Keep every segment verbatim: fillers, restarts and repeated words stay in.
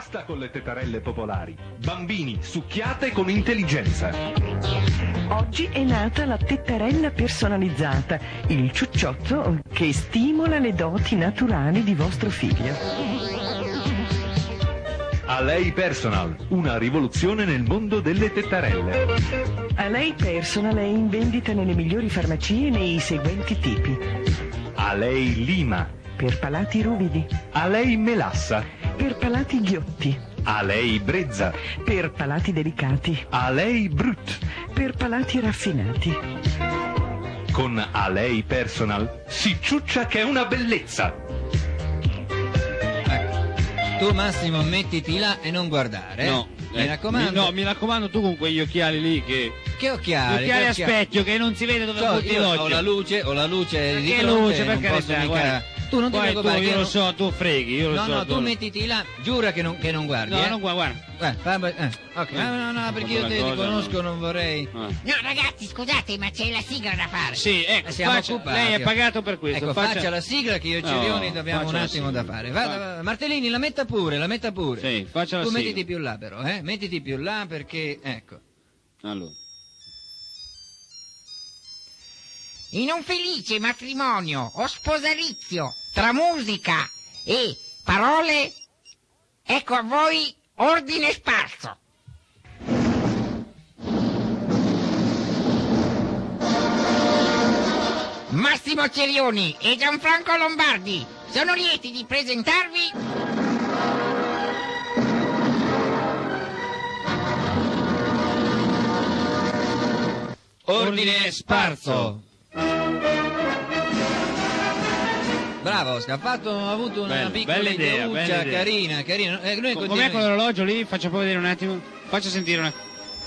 Basta con le tetarelle popolari. Bambini, succhiate con intelligenza. Oggi è nata la tettarella personalizzata, il ciucciotto che stimola le doti naturali di vostro figlio. A lei Personal, una rivoluzione nel mondo delle tettarelle. A lei Personal è in vendita nelle migliori farmacie nei seguenti tipi. A lei Lima. Per palati ruvidi. A lei Melassa. Per palati ghiotti. A lei Brezza. Per palati delicati. A lei Brut. Per palati raffinati. Con A lei Personal si ciuccia che è una bellezza. Tu Massimo mettiti là e non guardare. No, mi eh, raccomando. Mi, no, mi raccomando tu con quegli occhiali lì che. Che occhiali? Gli occhiali che a specchio che non si vede dove so, butti io l'occhio. ho la luce, ho la luce di Che fronte, luce, per non posso carità, mica... guarda. Tu non ti Poi tu, preoccupare, io che lo non- so, tu freghi, io lo No, so. no, tu tu- mettiti là, giura che non, che non guardi. No, eh? non guarda, guarda. Guarda, fa- eh, ok. Eh. No, no, no, perché io Una te ti cosa, conosco, no. non vorrei. Eh. No, ragazzi, scusate, ma c'è la sigla da fare. Sì, ecco, Eh, siamo faccia- occupati. lei è pagato per questo. Ecco, faccia... la sigla che io e No, Cirioni dobbiamo un faccia la attimo sigla. da fare. Vada, vada. Martellini, la metta pure, la metta pure. Sì, faccia la Tu sigla. mettiti più là però, eh? Mettiti più là perché, ecco. Allora. In un felice matrimonio o sposalizio tra musica e parole, ecco a voi Ordine Sparso. Massimo Cerioni e Gianfranco Lombardi sono lieti di presentarvi Ordine sparso. Bravo Oscar, ha fatto, ha avuto una Bella, piccola bella idea, ideuccia, bella idea. carina, carina. Eh, noi Com'è continui- quell'orologio lì? Faccia poi vedere un attimo. Faccia sentire un attimo.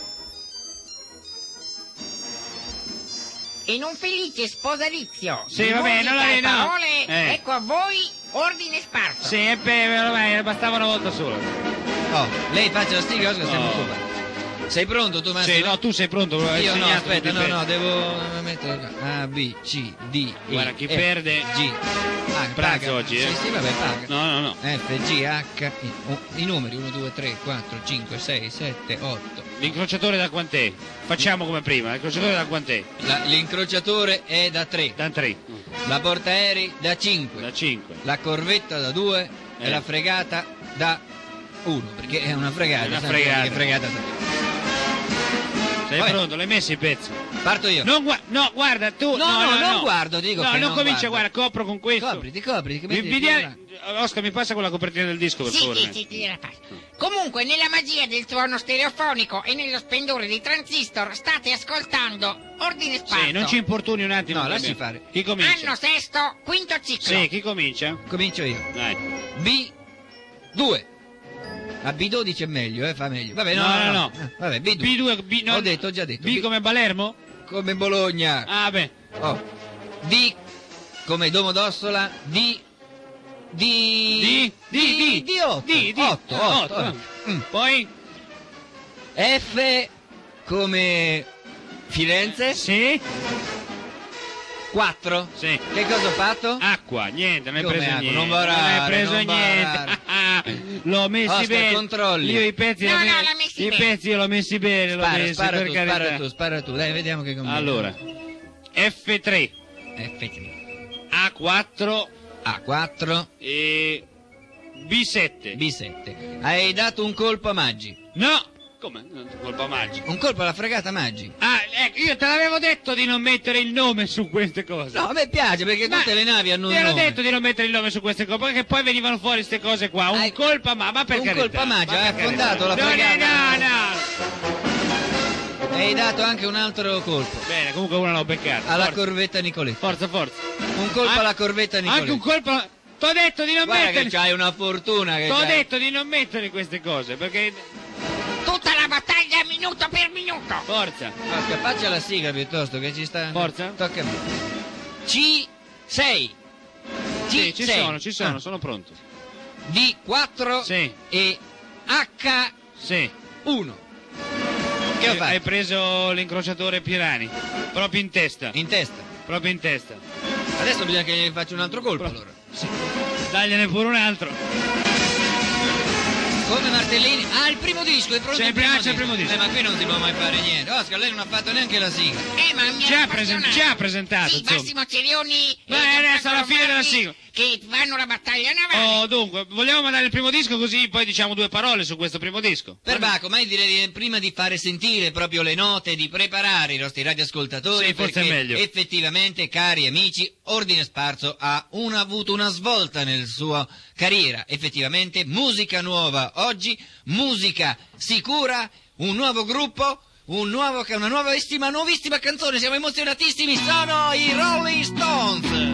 in un felice sposalizio Sì, di va bene, musica allora, e no. parole, Eh. ecco a voi Ordine Sparso. Sì, e beh, bastava una volta sola. Oh, lei faccia la sigla, Oscar, siamo Oh. occupati. Sei pronto tu Massimo? Sì, no, tu sei pronto. hai Io no, segnato aspetta, tutti no, i no, pezzi. devo mettere A, B, C, D, E, Guarda, chi F, perde- G. Ah, Pranzo paga. oggi, eh? Sì, sì, vabbè, paga. No, no, no. F, G, H, I. Oh, i numeri uno, due, tre, quattro, cinque, sei, sette, otto. L'incrociatore da quant'è? Facciamo come prima, l'incrociatore da quant'è? La- l'incrociatore è da tre, Da tre. la portaerei da cinque, Da cinque. la corvetta da due e Eh. la fregata da uno, perché è una fregata. È una sai, fregata. che fregata sei. Sei Vai. pronto? L'hai messo i pezzi? Parto io. Non gua- no, guarda, tu... No, no, non guardo, dico No, che non non comincia, guardo. guarda, copro con questo. Copriti, copriti, che Mi, metti mi più dia- là. Oscar, mi passa con la copertina del disco, per Sì, favore. sì, sì, sì, la passo. Comunque, nella magia del suono stereofonico e nello splendore dei transistor, state ascoltando Ordine Sparso. Sì, non ci importuni un attimo. No, che lasci abbiamo- fare. Chi comincia? Anno sesto, quinto ciclo. Sì, chi comincia? Comincio io. Dai. B due. A B dodici è meglio, eh, fa meglio. Vabbè, no, No, no, no, no. no. Eh, Vabbè, B due. B due, B, no, Ho detto, ho già detto. B come Palermo? come Bologna. Ah, beh. Oh. D come Domodossola. D D, D D, D. di otto. D, D. otto, Ah, otto. otto. Mm. Poi? F come Firenze. Sì? quattro. Sì. Che cosa ho fatto? Acqua, niente, non hai Come preso acqua? niente. Non barare, hai preso non niente. L'ho messi Oscar, bene. controlli. Io i pezzi, No, l'ho no, me- l'ha messi i bene. pezzi l'ho messi bene, l'ho Spara, messi spara per tu, carità. spara tu, spara tu. Dai, vediamo che combina. Allora, F tre, F tre. A quattro A quattro. e B sette. B sette. Hai dato un colpo a Maggi. No! Come? Non ti colpa magico. Un colpo alla fregata Maggi. Ah, ecco, io te l'avevo detto di non mettere il nome su queste cose. No, a me piace perché Ma tutte le navi hanno un Ti ero nome. detto di non mettere il nome su queste cose, perché poi venivano fuori queste cose qua. Un Hai- colpa, ma, ma per un carità. colpa magica, ma hai per affondato carità. la fregata. No, no, no. E hai dato anche un altro colpo. Bene, comunque una l'ho beccata. Alla Forza, corvetta Nicoletti. forza, forza. Un colpo An- alla corvetta Nicoletti. Anche un colpo... T'ho detto di non Guarda mettere... che c'hai una fortuna che T'ho c'hai. detto di non mettere queste cose, perché... Tutta la battaglia minuto per minuto. Forza. Oscar, faccia la sigla piuttosto che ci sta... Forza. Tocca a me. C sei. C Sì, ci sei. sono, ci sono, Ah. sono pronto. D quattro. Sì. E H Sì. uno. Che ho Hai- Hai fatto? preso l'incrociatore Pirani. Proprio in testa. In testa. Proprio in testa. Adesso bisogna che gli faccia un altro colpo Pro- allora. Dagliene pure un altro. Come Martellini? Ah, il primo disco, è pronto C'è il il primo, primo- c'è il primo disco. Eh, ma qui non si può mai fare niente. Oscar, lei non ha fatto neanche la sigla. Eh, ma mi Ci ero ha, presen- appassionato. ci ha presentato, Sì, insomma. Massimo Cerioni. Beh, e adesso alla Gianfranco fine della Romardi, sigla. Che fanno la battaglia navale. Oh, dunque, vogliamo mandare il primo disco così poi diciamo due parole su questo primo disco? Perbacco, ma io direi di- prima di fare sentire proprio le note, di preparare i nostri radioascoltatori, Sì, forse è perché meglio. effettivamente, cari amici, Ordine Sparso ha un- avuto una svolta nella sua carriera. Effettivamente, musica nuova oggi, musica sicura, un nuovo gruppo, un nuovo, una nuovissima, nuovissima canzone, siamo emozionatissimi, sono i Rolling Stones!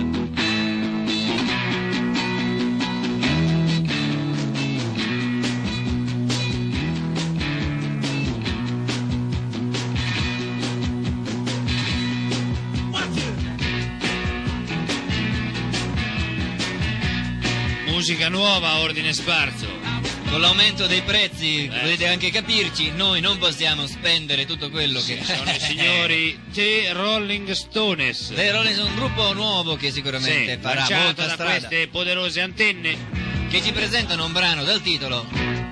Musica nuova, Ordine Sparso. Con l'aumento dei prezzi, Eh. potete anche capirci, noi non possiamo spendere tutto quello che... Sono i signori The Rolling Stones. Le Rolling sono un gruppo nuovo che sicuramente Sì, farà lanciato molta da strada, queste poderose antenne. che ci presentano un brano dal titolo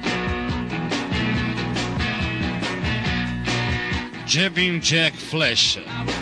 Jumping Jack Flash.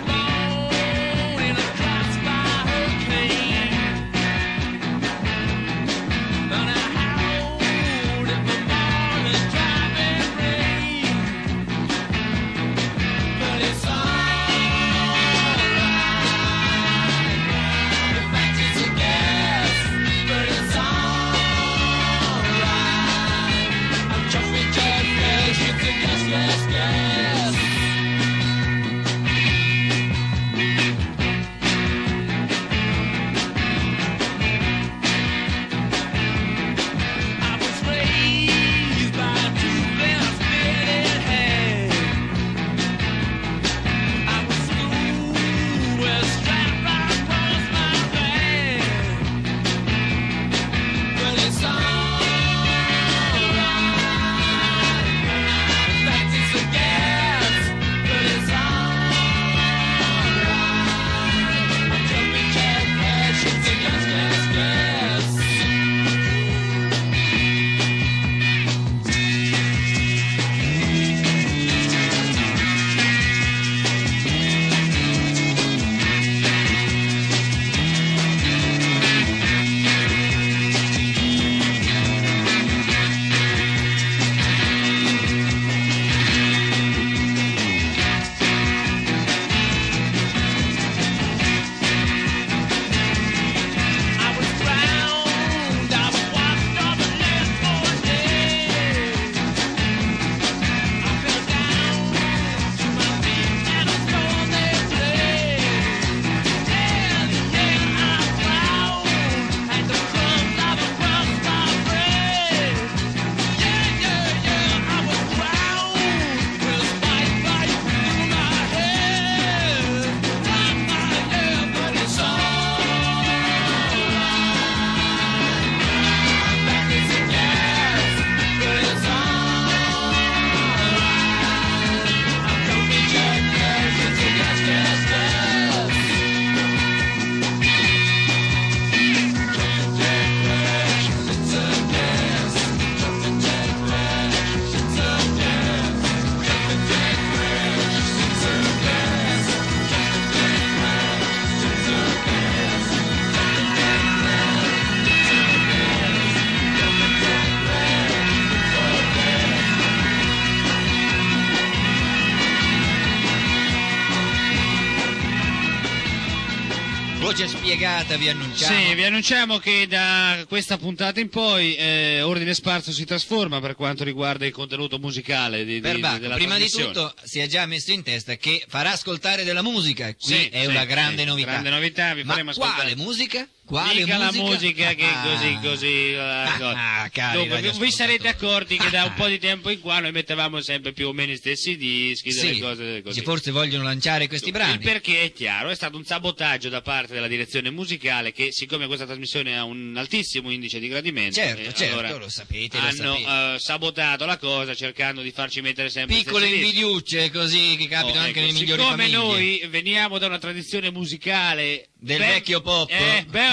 Voce spiegata, vi annunciamo. Sì, vi annunciamo che da questa puntata in poi eh, Ordine Sparso si trasforma per quanto riguarda il contenuto musicale di, di, Perbacco, della prima di trasmissione. tutto si è già messo in testa che farà ascoltare della musica. Qui Sì, è sì, una grande sì, novità. grande novità, vi Ma faremo ascoltare. quale musica? Quale Mica la musica? musica che Ah. così così Ah, uh, ah, cari Dunque, vi- vi radioascoltatori. sarete accorti che da un po' di tempo in qua noi mettevamo sempre più o meno gli stessi dischi, delle Sì, cose delle così. che forse vogliono lanciare questi Il brani. perché è chiaro, è stato un sabotaggio da parte della direzione musicale che, siccome questa trasmissione ha un altissimo indice di gradimento, Certo, eh, certo, allora lo sapete, lo hanno sapete. eh, sabotato la cosa cercando di farci mettere sempre gli Piccole stessi dischi. invidiucce così che capitano Oh, anche ecco, nelle migliori siccome famiglie. noi veniamo da una tradizione musicale Del ben- vecchio pop. eh, ben,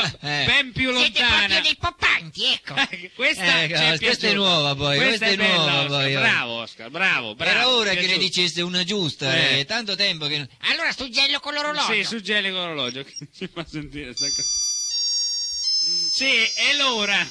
Eh. ben più Siete lontana. proprio dei poppanti, ecco. questa, Ecco, ci è questa è piaciuta. nuova poi, Questa, questa è è bella, nuova Oscar. poi. Bravo Oscar, bravo, bravo. Era ora che ne piaciuta. dicesse una giusta, Eh. eh, tanto tempo che... Allora suggello con l'orologio. Sì, suggelli con l'orologio. Che ci fa sentire sta cosa. Sì, è l'ora.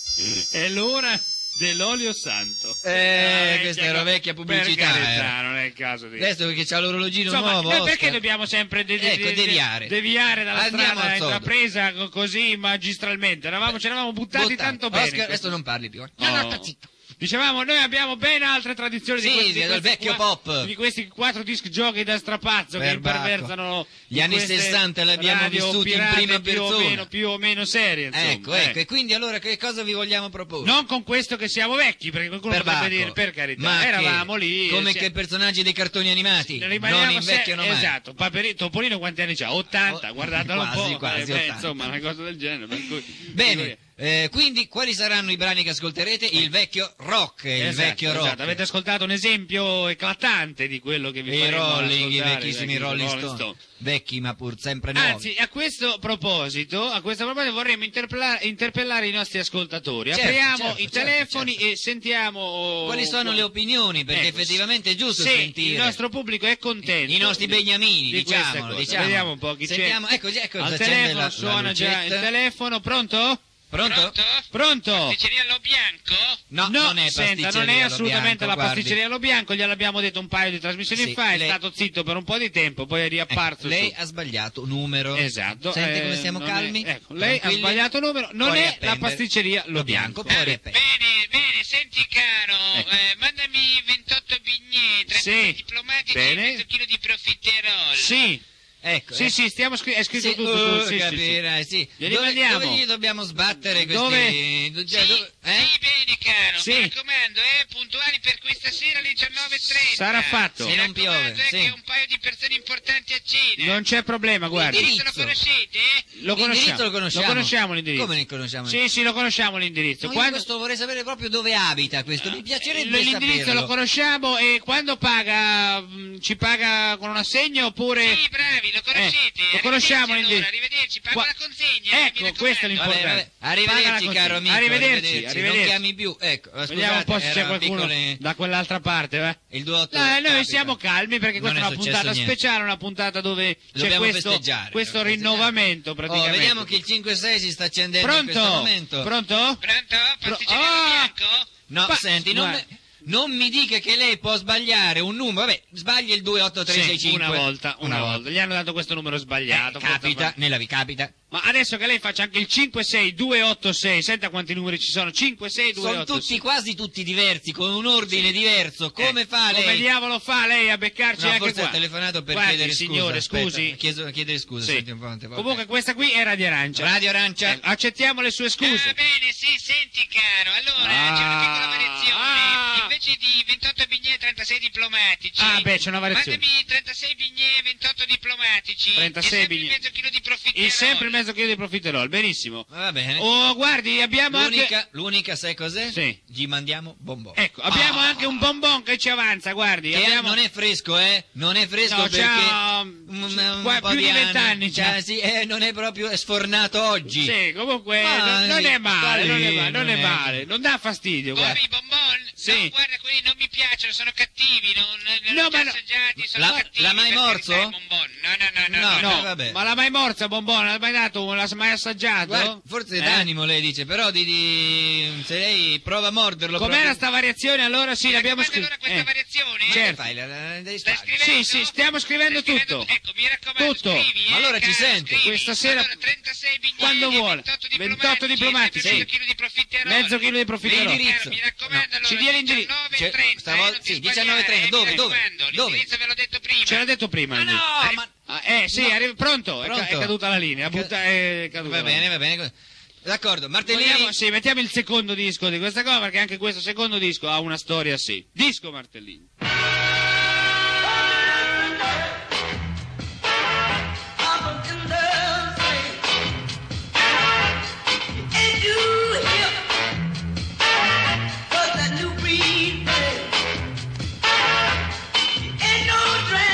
È l'ora dell'olio santo. Eh, Ah, questa vecchia- era vecchia pubblicità, Per carità, era. non è il caso di... Adesso perché c'ha l'orologino Insomma, nuovo, noi perché Oscar. dobbiamo sempre de- de- Ecco, de- deviare. deviare dalla Andiamo strada al sodo. intrapresa co- così magistralmente? Eravamo, ci eravamo buttati Buttati. tanto bene. Oscar, adesso non parli più. eh. No, no, Oh. sto zitto. Dicevamo, noi abbiamo ben altre tradizioni Sì, di questi, del di questi vecchio qua- pop. di questi quattro disc jockey da strapazzo che Perbacco. imperversano Gli in anni queste sessanta li abbiamo radio vissuti in pirate prima più o persona. meno, più o meno serie, insomma. Ecco, eh. ecco, e quindi allora che cosa vi vogliamo proporre? Non con questo che siamo vecchi, perché qualcuno Per potrebbe Bacco. dire, per carità, Ma eravamo che- lì. come eh, che personaggi dei cartoni animati rimaniamo non invecchiano se- mai. Esatto, Paperi- Topolino quanti anni c'ha? ottanta, Oh, guardatelo quasi, un po'. quasi, eh, beh, ottanta. insomma, una cosa del genere. Per cui, Bene, eh, quindi quali saranno i brani che ascolterete? Il vecchio rock, il Esatto, vecchio rock. esatto. Avete ascoltato un esempio eclatante di quello che vi I faremo Rolling, i ascoltare, vecchissimi i Rolling Stone. Vecchi ma pur sempre nuovi. Anzi, a questo proposito, a questo proposito vorremmo interpellare, interpellare i nostri ascoltatori. Certo, Apriamo certo, i certo, telefoni certo. e sentiamo Quali sono le opinioni? Perché Ecco, effettivamente è giusto se sentire. il nostro pubblico è contento. I nostri beniamini, di queste diciamolo, cose. diciamo. Vediamo un po' chi Sentiamo, c'è. ecco, ecco, Al accende telefono la- la suona già il lucetta. telefono, pronto? Pronto? Pronto? Pasticceria Lo Bianco? No, No, non è senta, pasticceria non è Lo assolutamente Bianco, la guardi. pasticceria Lo Bianco, gliel'abbiamo detto un paio di trasmissioni Sì, fa, è lei- stato zitto per un po' di tempo, poi è Ecco, riapparso. lei su- ha sbagliato numero. Esatto. Sente eh, come siamo non calmi? è- ecco, lei ha Tranquilli? sbagliato numero, non Può è riappendere. la pasticceria Lo Bianco. può riappendere. Bene, bene, senti caro, Ecco. eh, mandami ventotto bignè, trentasei Sì, diplomatici bene. e mezzo chilo di profiterol. Sì, Ecco, sì, eh. sì, stiamo scri- è scritto Sì, tutto. oh, tu, sì, sì, sì. capirai, sì. Glieli Dove, mandiamo. dove gli dobbiamo sbattere questi... Dove? do- Sì, cioè, dove- eh? sì, bene caro, Sì. mi raccomando, eh, puntuali per questa sera alle diciannove e trenta. Sarà fatto. Mi Se non piove, raccomando, eh, sì. che un paio di persone importanti a cena. Non c'è problema, guardi. L'indirizzo lo Indirizzo. conoscete, eh? Lo L'indirizzo conosciamo. lo conosciamo. Lo conosciamo l'indirizzo. Come ne conosciamo? Sì, sì, lo conosciamo l'indirizzo. No, io Quando- questo vorrei sapere proprio dove abita questo, mi piacerebbe L'indirizzo saperlo. lo conosciamo e quando paga, mh, ci paga con un assegno oppure... Sì, bravi, lo conoscete. Eh, lo conosciamo Arrivederci, l'indirizzo. allora, arrivederci, pago Qua- la consegna. eh, Ecco, mi questo è raccomando. l'importante. Vabbè, vabbè. Paga la Arrivederci, consegna. caro amico. Arrivederci, Non arrivederci. chiami più. Ecco, scusate, Vediamo un po' se c'è erano qualcuno piccole- da quell'altra parte, eh? Il duotto. No, noi capita. siamo calmi perché questa Non è è una successo puntata niente. speciale, una puntata dove c'è Dobbiamo questo, festeggiare. questo dobbiamo festeggiare. rinnovamento praticamente. Oh, vediamo che il cinque sei si sta accendendo in questo Pronto? momento. Pronto? Pronto? Pasticceria Ah! Lo Bianco? No, Pa- senti, non, guarda. me- non mi dica che lei può sbagliare un numero. Vabbè, sbaglia il due otto tre sei Sì, cinque. una volta, una, volta. Gli hanno dato questo numero sbagliato. Eh, forse capita, fa- nella vi capita. Ma adesso che lei faccia anche il cinque sei due otto sei, senta quanti numeri ci sono, cinque sei due Sono otto sei. tutti, quasi tutti diversi, con un ordine diverso. Come Eh, fa lei? Come diavolo fa lei a beccarci No, anche forse qua? ha telefonato per Guardi, chiedere scusa. signore, Aspetta, scusi. chiedo- chiedere scusa. Sì. senti un po', un po'. Comunque questa qui è Radio Arancia. Radio Arancia. Eh, accettiamo le sue scuse. Ah, bene, sì, senti caro, allora Ah, c'è una piccola variazione. ah. Invece di ventotto bignè e trentasei diplomatici. Ah, beh, c'è una variazione. Mandami trentasei bignè e ventotto diplomatici. trentasei e sempre bignè. il mezzo chilo di profiterol. Il sempre mezzo chilo di profiterol, benissimo. Va bene. Oh, guardi, abbiamo L'unica, anche... l'unica, sai cos'è? Sì. Gli mandiamo bonbon. Ecco, abbiamo Ah. anche un bonbon che ci avanza, guardi. Che abbiamo... non è fresco, eh? Non è fresco No, perché... c'ha, un- un qua- po' più di vent'anni c'ha. Cioè, sì, eh, non è proprio è sfornato oggi. Sì, comunque Ma non, non sì, è male, non è male, non è non è- male, non dà fastidio, Come guarda. i bonbon? Sì. No, guarda, quelli non mi piacciono, sono cattivi, non, non No, li ho ma già no. assaggiati, sono La- cattivi. l'ha mai per morso? carità, il bonbon. No, no, no, no. No, no, No, vabbè. ma l'ha mai morsa bonbon? L'ha mai dato? L'ha mai assaggiato? Guarda, forse Eh? d'animo lei dice, però di, di- se lei prova a morderlo... Com'era proprio- sta variazione? Allora sì, Mi l'abbiamo raccomando scritto. allora questa variazione? Ma certo. che fai? La, la, la devi Stai scrivere? scrivendo? Sì, sì, stiamo scrivendo Stai tutto. Ecco, mi raccomando, Tutto. scrivi, eh, Ma allora ci caro, sento. scrivi. Questa sera- Allora, trentasei bignè Quando e vuole. ventotto ventotto diplomatici, diplomatici, sempre sì. mezzo chilo di profiterol. Mezzo chilo di profiterol. L'indirizzo. Caro, mi raccomando, No, allora, ci dia l'indirizzo. diciannove e Cioè, trenta, stavolta- eh, non ti sì, diciannove e trenta, sbagliare, dove, mi dove? raccomando, Dove? L'indirizzo ve l'ho detto prima. Ce l'ha detto prima. Ma lui. no, ma... Ah, eh, sì, No. arriva- pronto, è ca- Pronto? È, caduta la linea, butta- è caduta Va la bene, linea. va bene. D'accordo, Martellini... Vogliamo- sì, mettiamo il secondo disco di questa cosa perché anche questo secondo disco ha una storia sì. Disco Martellini.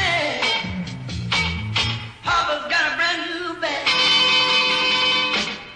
Papa's got a brand new bag.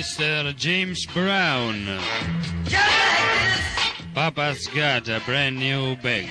mister James Brown. Papa's got a brand new bag.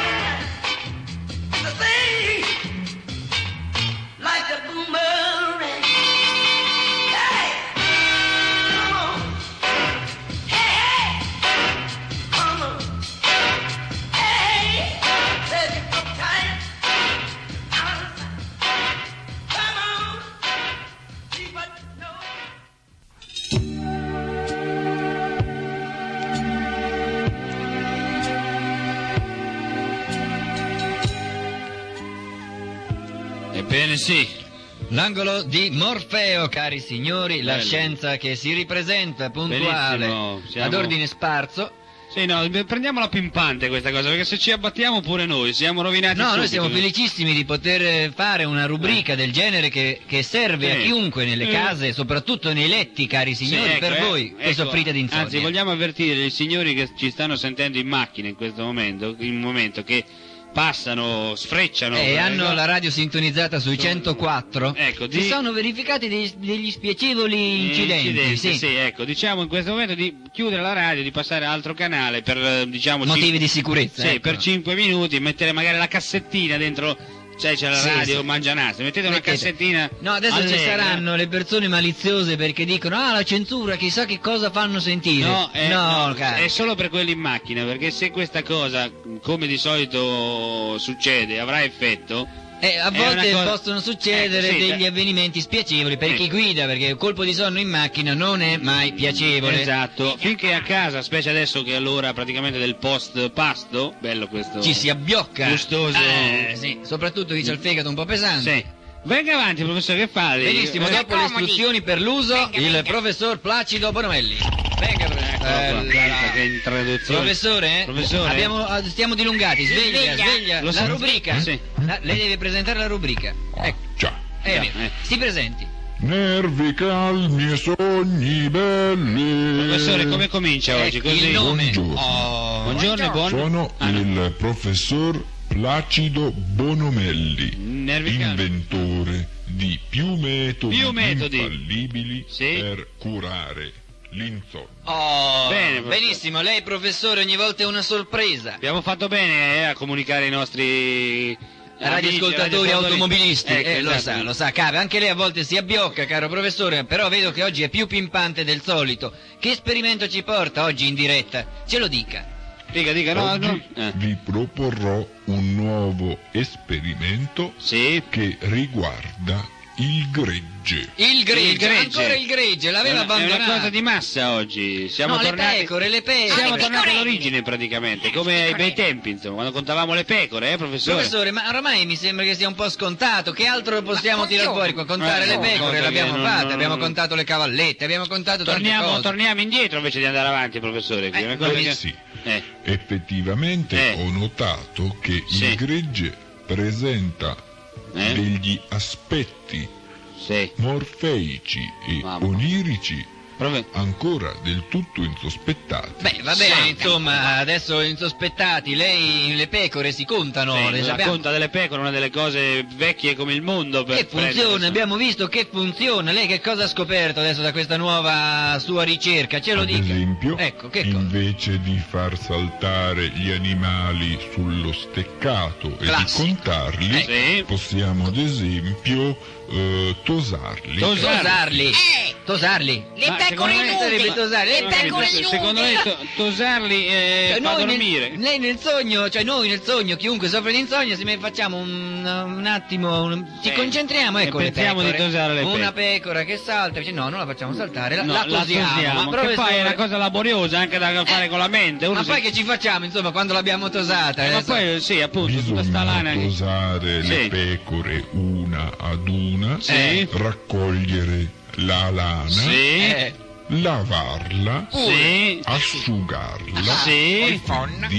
Ebbene sì, L'angolo di Morfeo, cari signori, la Bello. scienza che si ripresenta puntuale Benissimo, siamo- ad ordine sparso. sì, no, prendiamola pimpante questa cosa, perché se ci abbattiamo pure noi, siamo rovinati No, subito. noi siamo felicissimi di poter fare una rubrica del genere che, che serve a Sì. chiunque nelle Eh. case, soprattutto nei letti, cari Sì, signori, ecco, per eh, voi che ecco, soffrite di insonnia. Anzi, vogliamo avvertire i signori che ci stanno sentendo in macchina in questo momento, in un momento che passano, sfrecciano. E eh, hanno no? la radio sintonizzata sui Sono- centoquattro. Ecco, Si di- sono verificati dei- degli spiacevoli incidenti. Incidenti, sì. ecco, diciamo in questo momento di chiudere la radio, di passare a altro canale per, eh, diciamo... Motivi cinque- di sicurezza. Sì, ecco. per cinque minuti, mettere magari la cassettina dentro, cioè c'è la Sì, radio, sì. mangianassi, mettete una Mettete- cassettina... No, adesso ci allegra. saranno le persone maliziose perché dicono ah, la censura, chissà che cosa fanno sentire. No, è, no, no, caro. è solo per quelli in macchina, perché se questa cosa, come di solito succede, avrà effetto... Eh, a è volte una cosa- possono succedere Ecco, sì, degli da- avvenimenti spiacevoli per Ecco. chi guida, perché il colpo di sonno in macchina non è mai piacevole. Esatto, finché a casa, specie adesso che è l'ora praticamente del post pasto, bello questo... Ci si abbiocca. Gustoso. Eh, sì, soprattutto chi c'ha il fegato un po' pesante. Sì. Venga avanti, professore, che fa lei? Benissimo, Eh, dopo le accomodi. istruzioni per l'uso, Venga, il venga. professor Placido Bonomelli. Venga, Eccolo qua, professore. pensa che introduzione. Professore, eh? Professore? Abbiamo, ah, stiamo dilungati, sveglia, Sveglia. sveglia, Lo la so. rubrica. Sì. La- lei deve presentare la rubrica. Ecco. Già. Eh, Già, beh, eh. si presenti. Nervi calmi e sogni belli. Professore, come comincia oggi? Ecco, Così? il nome. Buongiorno. Oh, Buongiorno e buon... Sono Ah, no. il professor Placido Bonomelli, Nervi calmi. inventore di più metodi, Più metodi. infallibili Sì. per curare l'insonnia. Oh, Bene, professore. benissimo, lei professore ogni volta è una sorpresa. Abbiamo fatto bene eh, a comunicare ai nostri... Radioascoltatori automobilisti, Ecco, eh, lo esatto. sa, lo sa, cave, anche lei a volte si abbiocca, caro professore, però vedo che oggi è più pimpante del solito. Che esperimento ci porta oggi in diretta? Ce lo dica. Dica, dica, no, Oggi no. Eh. vi proporrò un nuovo esperimento Sì. che riguarda il gregge. Il gregge, Il gregge. ancora il gregge, È l'aveva una, è una abbandonato. cosa di massa oggi. Siamo No, tornati... le pecore, le pecore. Siamo Ah, le tornati pecorelle. all'origine praticamente, come ai bei tempi, insomma, quando contavamo le pecore, eh, professore? Professore, ma oramai mi sembra che sia un po' scontato. Che altro possiamo Ma tirare coglione. fuori? Contare Eh, le no, pecore, cosa l'abbiamo che non- fatta, non- abbiamo contato le cavallette, abbiamo contato tante Torniamo, cose. torniamo indietro invece di andare avanti, professore. che è una cosa Eh, che- Sì, eh, effettivamente Eh. ho notato che Sì. il gregge presenta Eh? degli aspetti sì. morfeici e Mamma. onirici Profe- ancora del tutto insospettati. Beh, va bene, insomma, adesso insospettati, lei le pecore si contano, sì, le la sappiamo. conta delle pecore, una delle cose vecchie come il mondo. Per Che funziona, prendere- abbiamo visto che funziona. Lei che cosa ha scoperto adesso da questa nuova sua ricerca? Ce lo Ad dica. esempio, Ecco, che cosa? invece di far saltare gli animali sullo steccato e Classico. di contarli, Eh. Sì. possiamo ad esempio eh, tosarli. Tos- Tosarli. Eh. Tosarli. Le Ma pecore secondo me sarebbe nude. tosare. Le Eh, pecore nude. Secondo me to- tosarli eh, Cioè, fa noi dormire. nel, lei nel sogno, cioè noi nel sogno, chiunque soffre di insonnia, se ne facciamo un, un attimo, un- ci Eh, concentriamo, e ecco le pensiamo pecore. di tosare le Una pecore. pecora che salta, dice no, non la facciamo saltare, la, No, la la tosiamo. tosiamo, Ma che poi è professore- una cosa laboriosa anche da fare Eh, con la mente. Uno Ma si- poi che ci facciamo, insomma, quando l'abbiamo tosata? Eh, ma adesso? poi sì, appunto, tutta sta lana Bisogna che... tosare Sì. le pecore una ad una, Sì. raccogliere la lana, Sì. Eh, lavarla, Sì. asciugarla Sì. Fon. di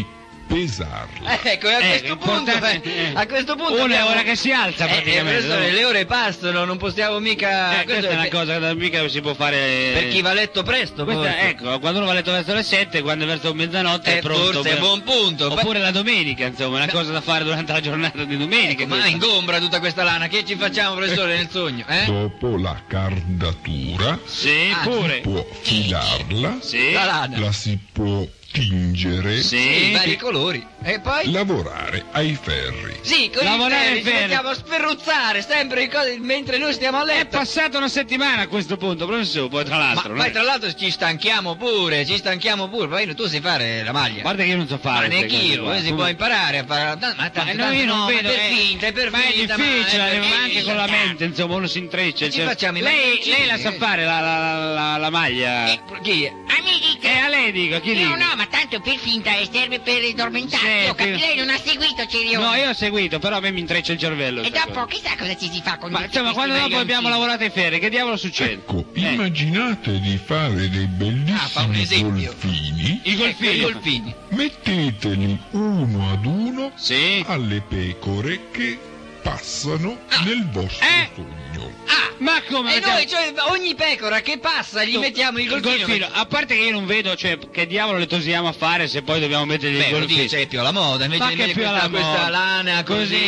pesarla. Ecco, a questo Ecco, punto, importante- eh, a questo punto Una abbiamo- ora che si alza Eh, praticamente. eh, professore, le ore passano, non possiamo mica. Eh, questo questa è una per- cosa che mica si può fare. per chi va a letto presto, Questa, forse. ecco, quando uno va a letto verso le sette, quando è verso mezzanotte Eh, è pronto. forse è buon punto. Oppure la domenica, insomma, una cosa da fare durante la giornata di domenica. Ecco, ma questa. ingombra tutta questa lana, che ci facciamo, professore, nel sogno? Eh? Dopo la cardatura Sì, Ah, pure. può filarla, Sì. La lana. la si può tingere, Sì, Sì. vari colori. E poi? lavorare ai ferri. Sì, con Lavorare i ferri ci ferri. mettiamo a sferruzzare sempre in cose- mentre noi stiamo a È letto. passata una settimana a questo punto, professore, poi tra Ma l'altro. non poi è- tra l'altro ci stanchiamo pure, ci stanchiamo pure, poi tu sai fare la maglia. Guarda che io non so Ma fare. neanche queste io, cose qua. poi si Come- può imparare a fare. Ma, tanto, Ma tanto, no, io non no, vedo. ma per eh, finta, è per ma è finta, difficile, ma è per ma anche finta. con la mente, insomma, uno si intreccia. Ci cioè- facciamo i lei, maglioncini, lei la sa eh. fare la, la, la, la maglia? Eh, chi? A me dica. Eh, a lei dico, chi Io dico? no, ma tanto per finta e serve per addormentarsi. Sì, Ho capito, sì. lei non ha seguito, Cirione. No, io ho seguito, però a me mi intreccia il cervello. E sta dopo, cosa. chissà cosa ci si fa con Ma tutti insomma, questi quando dopo abbiamo maglioncini. lavorato ai ferri, che diavolo succede? Ecco, Eh. immaginate di fare dei Ah, fa un bellissimi esempio. golfini, I Ecco, golfini. i golfini. metteteli uno ad uno Sì. alle pecore che passano Ah. nel vostro Eh. sogno. Ah, Ma come? e mettiamo- noi, cioè, ogni pecora che passa gli mettiamo il golfino. A parte che io non vedo, cioè, che diavolo le tosiamo a fare se poi dobbiamo mettergli il Beh, lo golfino. dice, è più alla moda, invece Ma di che mettere più questa, alla questa moda? lana così, Così,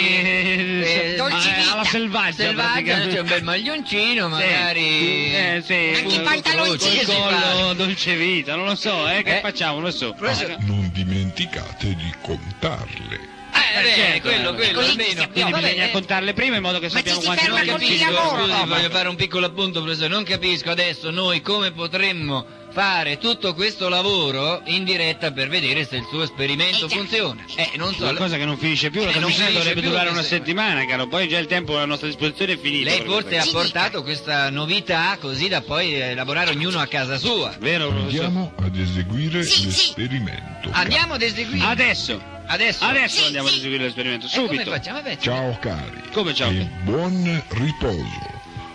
eh, dolce eh, vita. alla selvaggia, selvaggia, praticamente. c'è un bel maglioncino, Sì. magari. Eh, sì. Anche i Col- pantaloncini col si collo fa. dolce vita, non lo so, eh, che Eh. facciamo, non lo so. Professore- Non dimenticate di contarle. Eh, beh, certo, quello, eh. quello, Così almeno. ci sappiamo. Quindi Vabbè, bisogna eh, contarle prima in modo che Ma sappiamo ci si quanti ferma non con il capisco, lavoro, scusi, no, ma- voglio fare un piccolo appunto, professore, non capisco adesso noi come potremmo fare tutto questo lavoro in diretta per vedere se il suo esperimento Eh, già. funziona. Eh, non so. Una cosa che non finisce più, la Eh, non trasmissione finisce dovrebbe più, durare una questa- settimana, caro, poi già il tempo a nostra disposizione è finito. Lei per forse questa ha Ci portato questa novità così da poi eh, lavorare ognuno a casa sua. cosa. Vero, professore? Andiamo ad eseguire Sì, sì. l'esperimento. Andiamo ad eseguire. Adesso, Adesso. adesso Sì, andiamo sì. ad eseguire l'esperimento, E come subito. facciamo? Vabbè, Ciao cari. Come ciao? E buon riposo.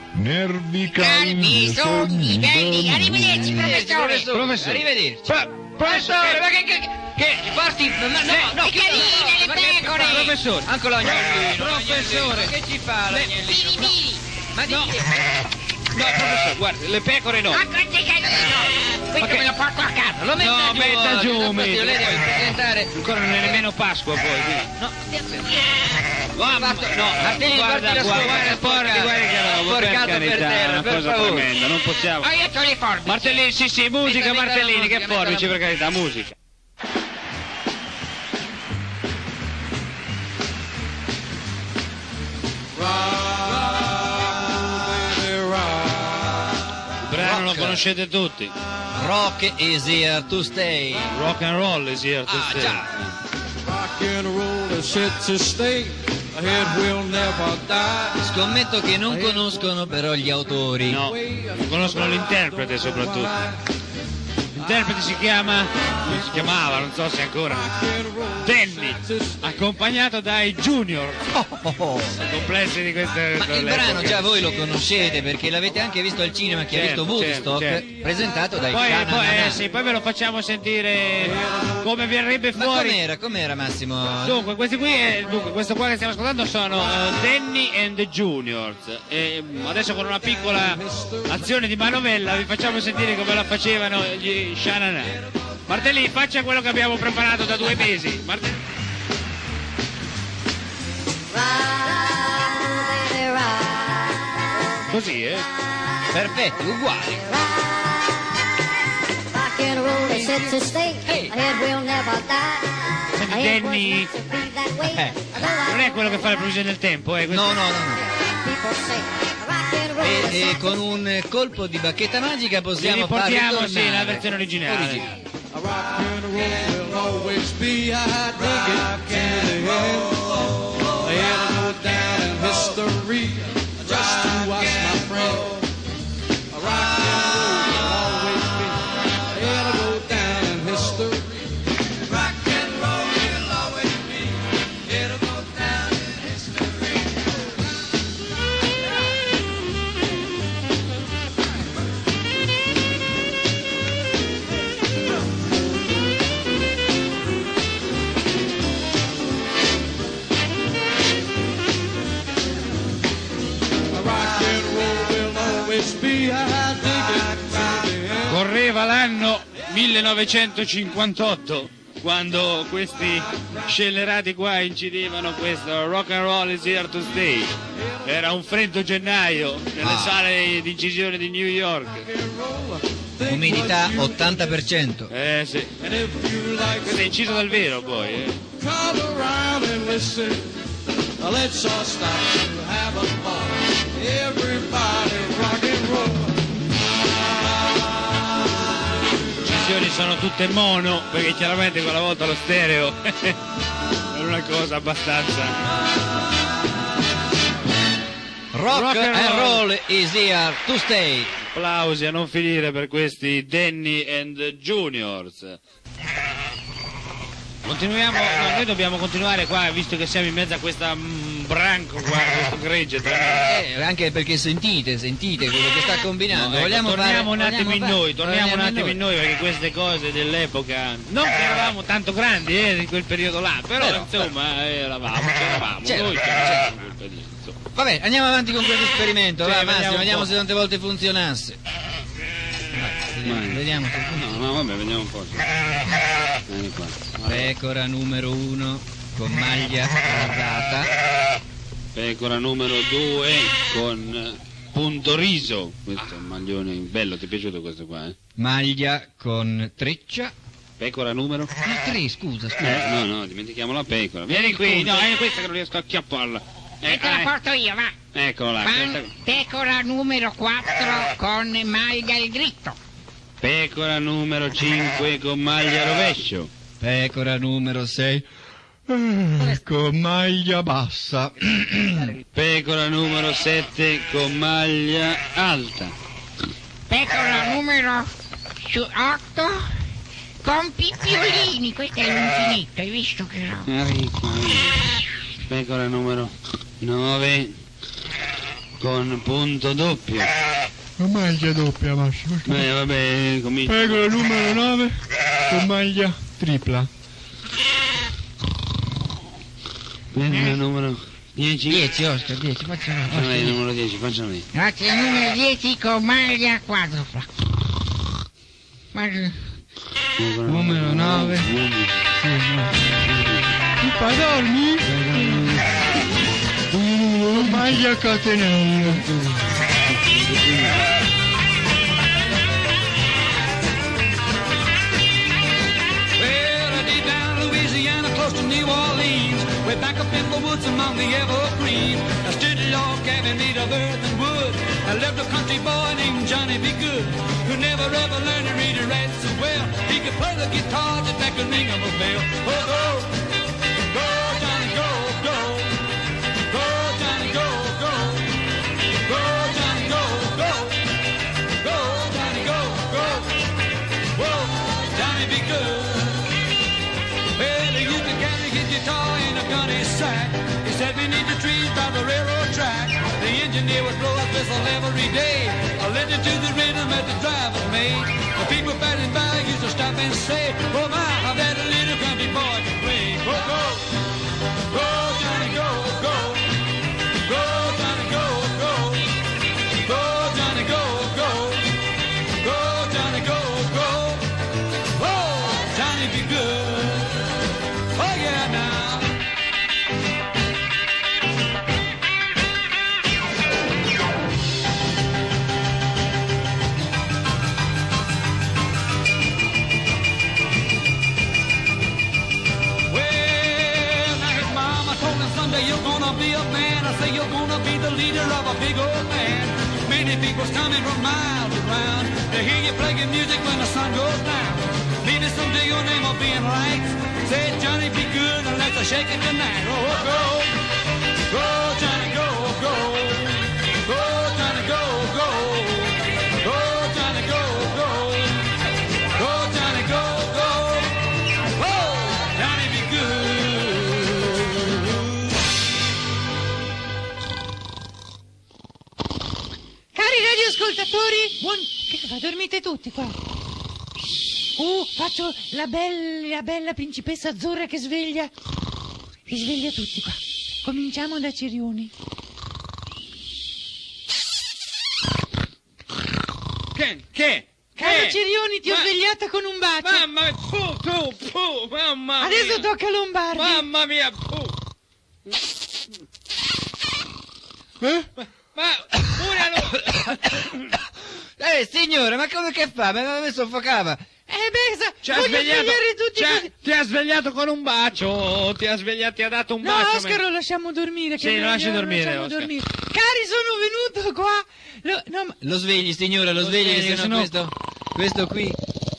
Nervi Calmi, calmi, sogni belli. Arrivederci, Arrivederci, professore. Professore. Arrivederci. Pro- Professore, ma che, che, che porti, ma no, no, le che carine, le ma che pecore. fa? Professore. Anche l'agnellino, Professore. l'agnellino, che ci fa l'agnellino? Bili, bili. Ma di No. No, professore, guardi, le pecore no. Ah, guarda che no. Questo Ok. me lo porto a casa. Lo metta No, giù, metta giù, oggi, metta. lei deve presentare. Ancora non è nemmeno Pasqua poi. quindi. No, stia attento. Mamma, Fatto- no, Martini, guarda porti la qua, sua guarda, guarda, sporcato. guarda che roba, per Sporcato per carità, terra, una per cosa favore. tremenda, non possiamo. Oh, io ho le forbici. Martellini, sì, sì, musica, Metta- metta la Martellini, che musica, metta forbici, la- per carità, musica. Il brano lo conoscete tutti. Rock is here to stay. Rock and roll is here to Ah, stay. già. Rock and roll is here to stay. A head will never die. Scommetto che non conoscono però gli autori. No, non conoscono l'interprete soprattutto. L'interprete si chiama, si chiamava, non so se ancora, Danny, accompagnato dai Junior. Complessi di queste... Ma il brano già voi lo conoscete perché l'avete anche visto al cinema, chi ha Certo, visto Woodstock, certo, certo. presentato dai Poi, Sha Na poi, Na Na. eh, sì, poi ve lo facciamo sentire come verrebbe Ma fuori. com'era, com'era Massimo? Dunque, questi qui, è- dunque, questo qua che stiamo ascoltando sono eh, Danny and the Juniors. E mm, adesso con una piccola azione di manovella vi facciamo sentire come la facevano gli Sha Na Na. Martellini, faccia quello che abbiamo preparato da due mesi. Marte- Così, eh? Perfetti, uguali. Rock and roll is here to stay. Hey. A head will never die. Senti, A head was Danny, meant to be that way. Eh. Although non I è quello che fa le previsioni del tempo, eh? questo- No, no, no, no. people say rock and roll E, is e here con to un colpo di bacchetta magica Ci possiamo far riportiamo, ritornare sì, la versione originale. originale. A rock and roll will always be. I dig it to the end. A head will go down in history. Just to watch my friend. A rock and roll will always be. A head will go down in history. Rock and roll will always be. A head will go down in history. always be. I dig it. Correva l'anno millenovecentocinquantotto quando questi scellerati qua incidevano questo Rock and Roll is Here to Stay. Era un freddo gennaio nelle Ah. sale di incisione di New York. Umidità ottanta per cento. Eh sì. Questo è inciso dal vero poi, eh. Come around and listen. Let's all stop to have a ball. Everybody rock and roll. Le incisioni sono tutte mono perché chiaramente quella volta lo stereo è una cosa abbastanza. Rock, Rock and and roll. roll is here to stay. Applausi a non finire per questi Danny and Juniors. Continuiamo, no, noi dobbiamo continuare qua visto che siamo in mezzo a questa mm, branco qua, questo gregge tremendo. Eh, anche perché sentite, sentite quello che sta combinando. No, ecco, vogliamo torniamo fare, un attimo vogliamo in fare- noi, torniamo un vogliamo attimo in noi perché queste cose dell'epoca non che eravamo tanto grandi eh, in quel periodo là, però, Però, insomma eh, eravamo, c'eravamo, C'era, noi c'eravamo in quel periodo. Insomma. Vabbè, andiamo avanti con questo esperimento, Sì, va vediamo Massimo, un vediamo po'. se tante volte funzionasse. Vai, vediamo, vediamo se funziona. No, no, vabbè, vediamo un po'. Vieni qua. Pecora numero uno con maglia rasata. Pecora numero due con punto riso. Questo è un maglione bello, ti è piaciuto questo qua, eh? Maglia con treccia. Pecora numero? Il tre, scusa, scusa. Eh, no, no, dimentichiamo la pecora. Vieni qui, no, è questa che non riesco a acchiapparla. E te la porto io, va. Eccola là, Pan- questa- pecora numero quattro con maglia al dritto. Pecora numero cinque con maglia rovescio. Pecora numero sei con maglia bassa. Pecora numero sette con maglia alta. Pecora numero otto con pippiolini. Questo è l'infinito, hai visto che roba? Enrico. Pecora numero nove con punto doppio. Maglia doppia, Massimo. Beh, vabbè, comincia. Pecora numero nove con maglia tripla. Pecora numero dieci. dieci, Oscar, dieci, facciamo. Facciamo lei, numero dieci, facciamo lei. Grazie, numero dieci con maglia quadrupla. Maglia- Pecora Numero nove. undici. Tu padorni? Con maglia a catenella. Well, deep down in Louisiana, close to New Orleans, way back up in the woods among the evergreens, I stood a log cabin made of earth and wood. I lived a country boy named Johnny B. Good, who never ever learned to read or write so well. He could play the guitar just like a ring of a bell. Oh, go, go, Johnny, go, go, go, Johnny, go, go, go, Johnny, go, go, go, Johnny, go, go. Whoa, Johnny be good. Well, he used to carry his guitar in a gunny sack. He said beneath the trees by the railroad track, the engineer would blow his whistle every day. I listened to the rhythm that the driver made. The people passing by used to stop and say, oh my, how that little country boy can play. Go, go, go, Johnny, go, go, go, Johnny, go, go, go, Johnny, go, go, go, Johnny, go, go. Oh, Johnny be good. Oh yeah now. Well, now his mama told him someday you're gonna be a man. I say you're gonna be the leader of a big old band. Many people's coming from miles around to hear you playing music when the sun goes down. Maybe someday your name will be in lights. Say, Johnny, be good and let's shake it tonight. Oh, go, go, Johnny, go, go, go, Johnny, go, go, go, Johnny, go, go, go, Johnny, go, go. Oh, Johnny, be good. Cari radioascoltatori, buon... che fa? Dormite tutti qua? Uh, faccio la bella, la bella principessa azzurra che sveglia. Vi sveglia tutti qua. Cominciamo da Cirioni. Che? Che? Carlo Che? Cirioni, ti ho Ma- svegliata con un bacio. Mamma mia, pu, tu, pu, mamma mia. Adesso tocca a Lombardi. Mamma mia, pu. Eh? Ma, ma pure a Eh, signore, ma come che fa? Ma mi soffocava. Eh beh, sa, Ci ha voglio svegliato, svegliare tutti ci ha- così. ti ha svegliato con un bacio, ti ha svegliato, ti ha dato un No, bacio. Oscar, lo lasciamo dormire. Sì, che lo lasci lo dormire, lasciamo Oscar. dormire. Cari, sono venuto qua. Lo- no, ma- Lo svegli, signora, lo, Lo svegli, svegli, se no sennò- questo, questo qui.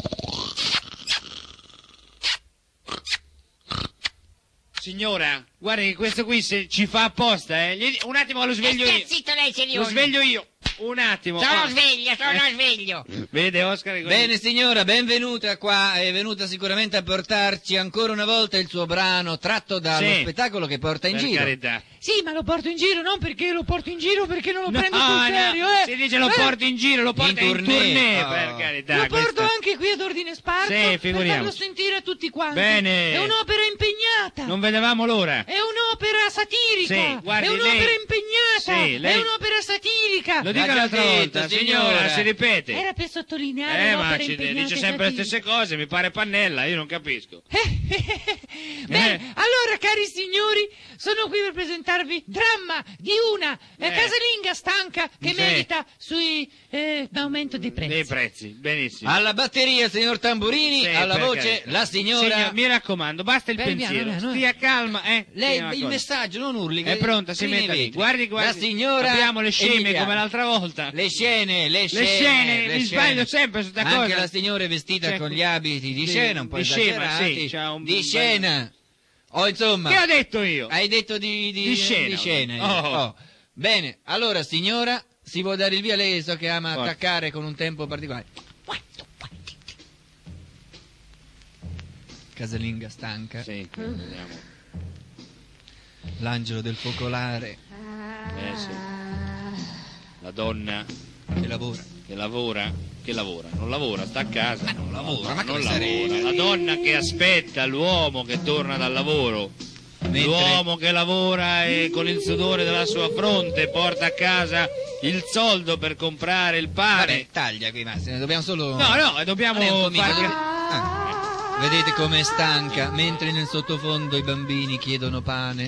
Signora, guardi che questo qui se ci fa apposta, eh. Gli- Un attimo lo sveglio Stia io. zitto lei, Cirioni. Lo sveglio io. Un attimo. Sono Ah. sveglio, sono Eh. sveglio. Vede Oscar? Bene signora, benvenuta qua, è venuta sicuramente a portarci ancora una volta il suo brano tratto dallo Sì. spettacolo che porta in Per giro. carità. Sì, ma lo porto in giro, non perché lo porto in giro, perché non lo No, prendo sul no, serio, eh. si dice lo Eh, porti in giro, lo porta in In tournée, tournée, oh. per carità. Lo porto questa- anche qui ad Ordine Sparso Sì, per figuriamoci. farlo sentire a tutti quanti. Bene. È un'opera impegnata. Non vedevamo l'ora. È un'opera satirica. Sì, guardi, è un'opera lei- impegnata. Sì, lei- È un'opera satirica. Lo dica già un'altra detto, volta, signora, signora. si ripete. Era per sottolineare Eh, l'opera ma ci impegnata dice e sempre le satirica. stesse cose, mi pare Pannella, io non capisco. Bene, Eh. allora cari signori, sono qui per presentarvi Dramma di una eh, Eh. casalinga stanca che Sì. merita sui eh, aumento dei prezzi. Dei prezzi, benissimo. Alla batteria, signor Tamburini, Sì, alla per voce, carità. la signora... Signor, mi raccomando, basta il Beh, piano, pensiero, piano, eh. stia calma, eh. Lei, Stia il cosa. messaggio, non urli. È che- pronta, si prima i metta lì. vetri. Guardi, guardi. La signora... Abbiamo le scene Emiliano. come l'altra volta. Le scene, le scene. Le scene, le mi scene. sbaglio sempre su sta Anche cosa. la signora è vestita Cioè, con gli abiti di di- scena, un po' di scena, esagerati. sì, c'ha un Di bel- scena. O insomma... Che ho detto io? Hai detto di, di, Di scena. di scena, Oh. oh. Bene, allora signora, si può dare il via, lei so che ama Guarda. attaccare con un tempo particolare. Casalinga stanca, Sì, vediamo. l'angelo del focolare Eh, sì. La donna che lavora. che lavora, che lavora, non lavora, sta a casa. non lavora, ma non come lavora. sarebbe? La donna che aspetta l'uomo che torna dal lavoro. Mentre- L'uomo che lavora e con il sudore della sua fronte porta a casa il soldo per comprare il pane. Vabbè, taglia qui Massimo, dobbiamo solo... No, no, e dobbiamo Non è un comico, far- dove- Ah. Vedete com'è stanca, mentre nel sottofondo i bambini chiedono pane.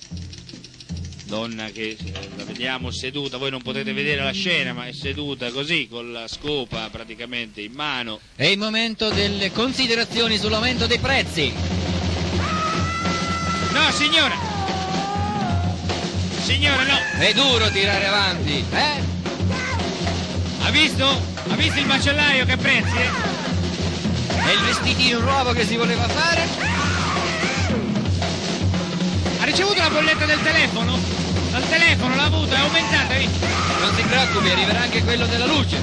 Donna che eh, la vediamo seduta, voi non potete vedere la scena, ma è seduta così, con la scopa praticamente in mano. È il momento delle considerazioni sull'aumento dei prezzi. No, signora! Signora, no! È duro tirare avanti, eh? Ha visto? Ha visto il macellaio che prezzi? eh? È il vestitino nuovo che si voleva fare? Ha ricevuto la bolletta del telefono? Dal telefono l'ha avuta, è aumentata, hai visto? Non si preoccupi, arriverà anche quello della luce.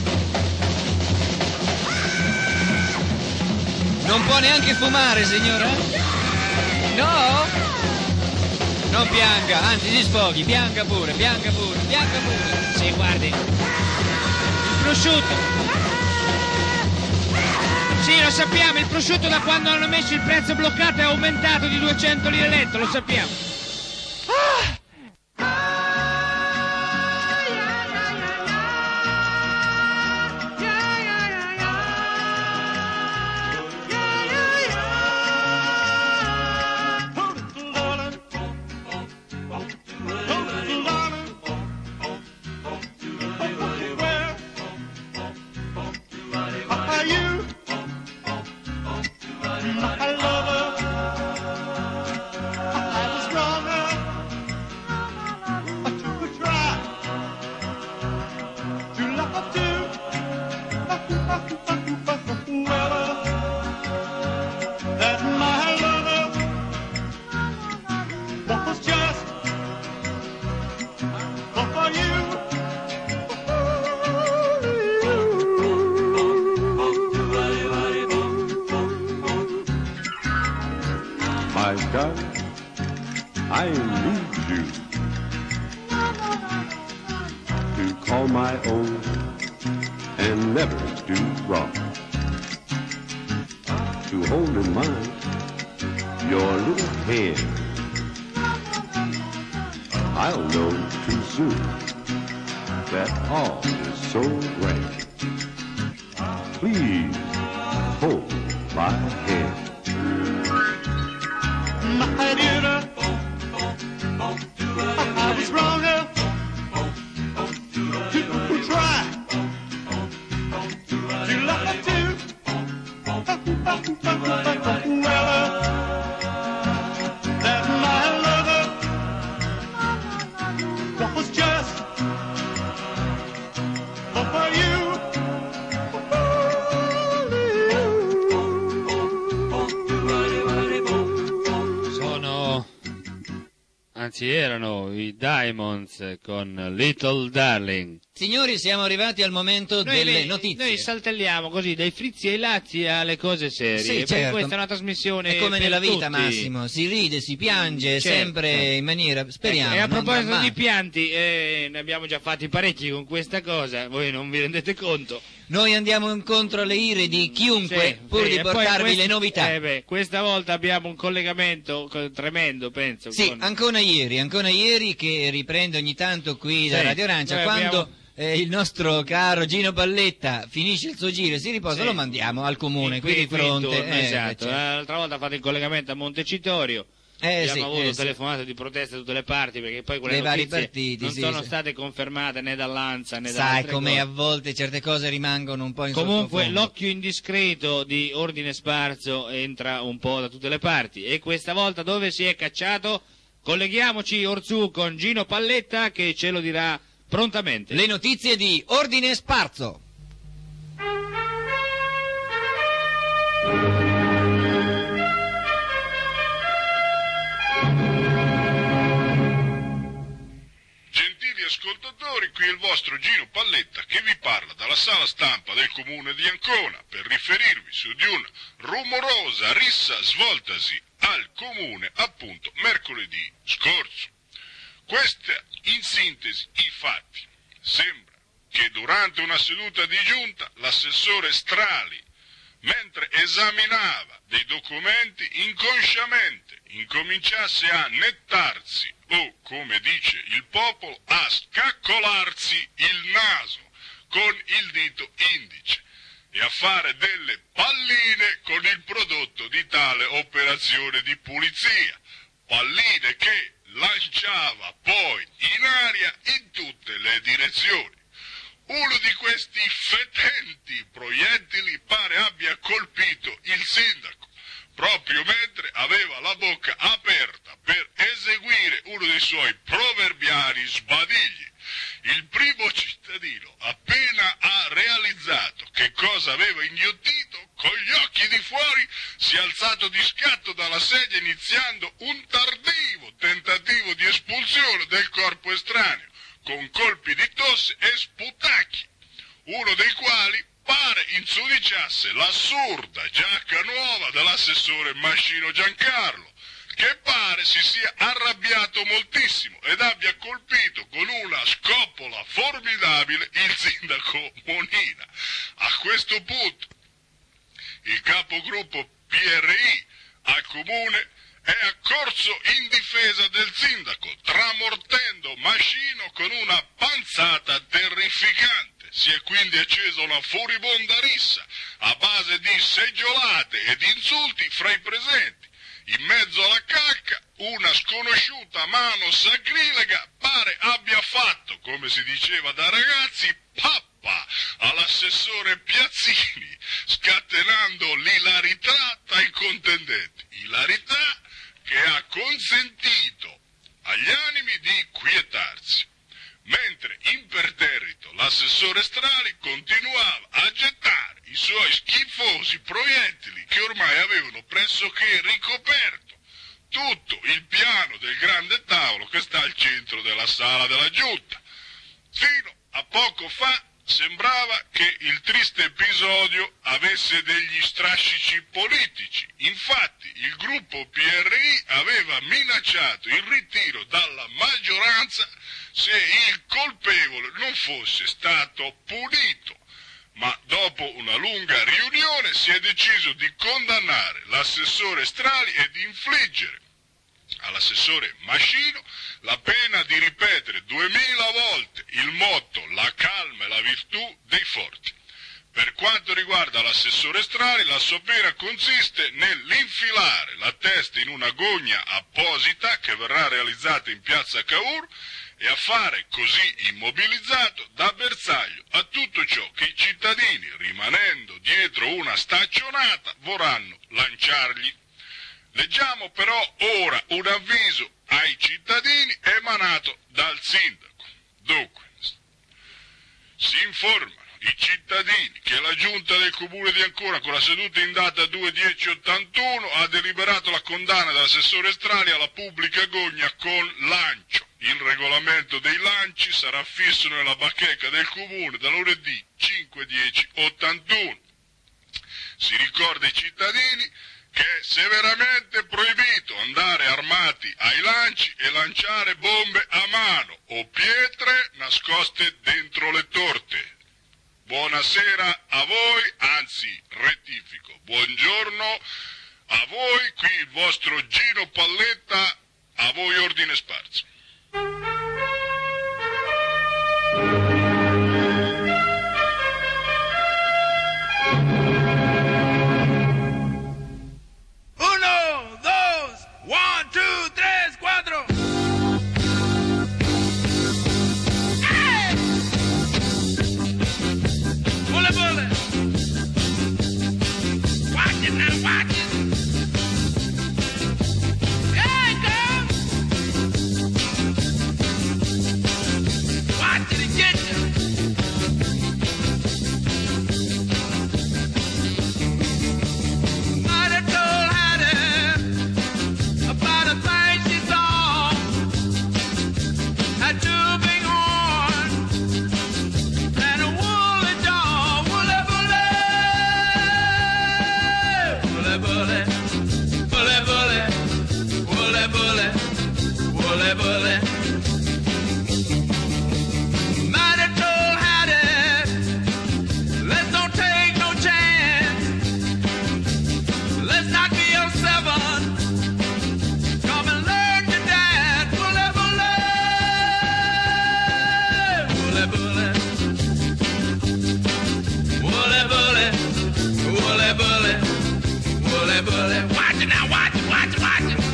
Non può neanche fumare, signora? No? Non pianga, anzi si sfoghi, pianga pure, pianga pure, pianga pure. Sì, guardi. Il prosciutto. Sì, lo sappiamo, il prosciutto da quando hanno messo il prezzo bloccato è aumentato di duecento lire letto, lo sappiamo. Are you my lover? I was wrong to try to love you. Well, that my lover was just for you. My darling, I need you to call my own and never do wrong. To hold in mind your little hand. I'll know too soon that all is so grand. please hold my hand. My dear, I was wrong to try to love you. Well, that my lover was just for you. Sono, anzi erano i Diamonds con Little Darling. Signori, siamo arrivati al momento Noi, delle noi- notizie. Noi saltelliamo così dai frizzi ai lazzi alle cose serie. Sì, perché certo. questa è una trasmissione È come per nella vita, tutti. Massimo, si ride, si piange, Certo. sempre in maniera, speriamo. Ecco, e a non proposito drammatica. di pianti, eh, ne abbiamo già fatti parecchi con questa cosa, voi non vi rendete conto. Noi andiamo incontro alle ire di chiunque, Sì, pur sì, di e poi portarvi quest- le novità. eh beh, questa volta abbiamo un collegamento co- tremendo, penso. Sì, con- ancora ieri, ancora ieri che riprende ogni tanto qui da Sì, Radio Arancia, noi quando abbiamo- eh, il nostro caro Gino Balletta finisce il suo giro e si riposa, Sì. lo mandiamo al comune, in- qui di qui in fronte. turno, eh, esatto. certo. L'altra volta ha fatto il collegamento a Montecitorio. Eh, abbiamo sì, avuto eh, sì. telefonate di protesta da tutte le parti perché poi quelle Dei vari notizie partiti, non sì, sono sì. state confermate né dall'Ansa né da Sai altre come cose. a volte certe cose rimangono un po' in Comunque sottofondo. l'occhio indiscreto di Ordine Sparso entra un po' da tutte le parti e questa volta dove si è cacciato? Colleghiamoci orsù con Gino Palletta che ce lo dirà prontamente. Le notizie di Ordine Sparso. Gentili ascoltatori, qui è il vostro Gino Palletta che vi parla dalla sala stampa del comune di Ancona per riferirvi su di una rumorosa rissa svoltasi al comune appunto mercoledì scorso. Questa in sintesi i fatti. Sembra che durante una seduta di giunta l'assessore Strali, mentre esaminava dei documenti, inconsciamente incominciasse a nettarsi o, come dice il popolo, a scaccolarsi il naso con il dito indice e a fare delle palline con il prodotto di tale operazione di pulizia, palline che lanciava poi in aria in tutte le direzioni. Uno di questi fetenti proiettili pare abbia colpito il sindaco, proprio mentre aveva la bocca aperta per eseguire uno dei suoi proverbiali sbadigli. Il primo cittadino, appena ha realizzato che cosa aveva inghiottito, con gli occhi di fuori si è alzato di scatto dalla sedia iniziando un tardivo tentativo di espulsione del corpo estraneo, con colpi di tosse e sputacchi, uno dei quali pare insudiciasse l'assurda giacca nuova dell'assessore Mascino Giancarlo, che pare si sia arrabbiato moltissimo ed abbia colpito con una scoppola formidabile il sindaco Monina. A questo punto il capogruppo P R I al comune è accorso in difesa del sindaco, tramortendo Mascino con una panzata terrificante. Si è quindi accesa una furibonda rissa a base di seggiolate ed insulti fra i presenti. In mezzo alla calca, una sconosciuta mano sacrilega pare abbia fatto, come si diceva da ragazzi, pappa all'assessore Piazzini, scatenando l'ilarità tra i contendenti. Ilarità che ha consentito agli animi di quietarsi, mentre imperterrito l'assessore Strali continuava a gettare i suoi schifosi proiettili che ormai avevano pressoché ricoperto tutto il piano del grande tavolo che sta al centro della sala della giunta. Fino a poco fa sembrava che il triste episodio avesse degli strascici politici. Infatti il gruppo P R I aveva minacciato il ritiro dalla maggioranza se il colpevole non fosse stato punito. Ma dopo una lunga riunione si è deciso di condannare l'assessore Strali e di infliggere all'assessore Mascino la pena di ripetere duemila volte il motto "la calma e la virtù dei forti". Per quanto riguarda l'assessore Strari, la sua pena consiste nell'infilare la testa in una gogna apposita che verrà realizzata in piazza Cavour e a fare così immobilizzato da bersaglio a tutto ciò che i cittadini, rimanendo dietro una staccionata, vorranno lanciargli. Leggiamo però ora un avviso ai cittadini emanato dal sindaco. Dunque, si informano i cittadini che la giunta del comune di Ancona, con la seduta in data due dieci ottantuno, ha deliberato la condanna dell'assessore Strari alla pubblica gogna con lancio. Il regolamento dei lanci sarà fisso nella bacheca del comune da lunedì cinque dieci ottantuno. Si ricorda ai cittadini che è severamente proibito andare armati ai lanci e lanciare bombe a mano o pietre nascoste dentro le torte. Buonasera a voi, anzi, rettifico, buongiorno a voi, qui il vostro Gino Palletta, a voi Ordine Sparso. Uno, dos, one, two, tres, cuatro. Bulle, bulle. Watch it now, watch it. Hey, girl. Watch it and get you. Might have told Hattie about a thing she saw. Had two big horns and a woolly jaw. Woolly, bully. Woolly, bully. Woolly, bully. Woolly, bully. Woolly, bully. Might have told Hattie, let's don't take no chance. Let's not be a seven. Come and learn to dance. Woolly, bully. Woolly, bully. Woolly, bully. Woolly, bully. Woolly, bully. Watch it now, watch it, watch it, watch it.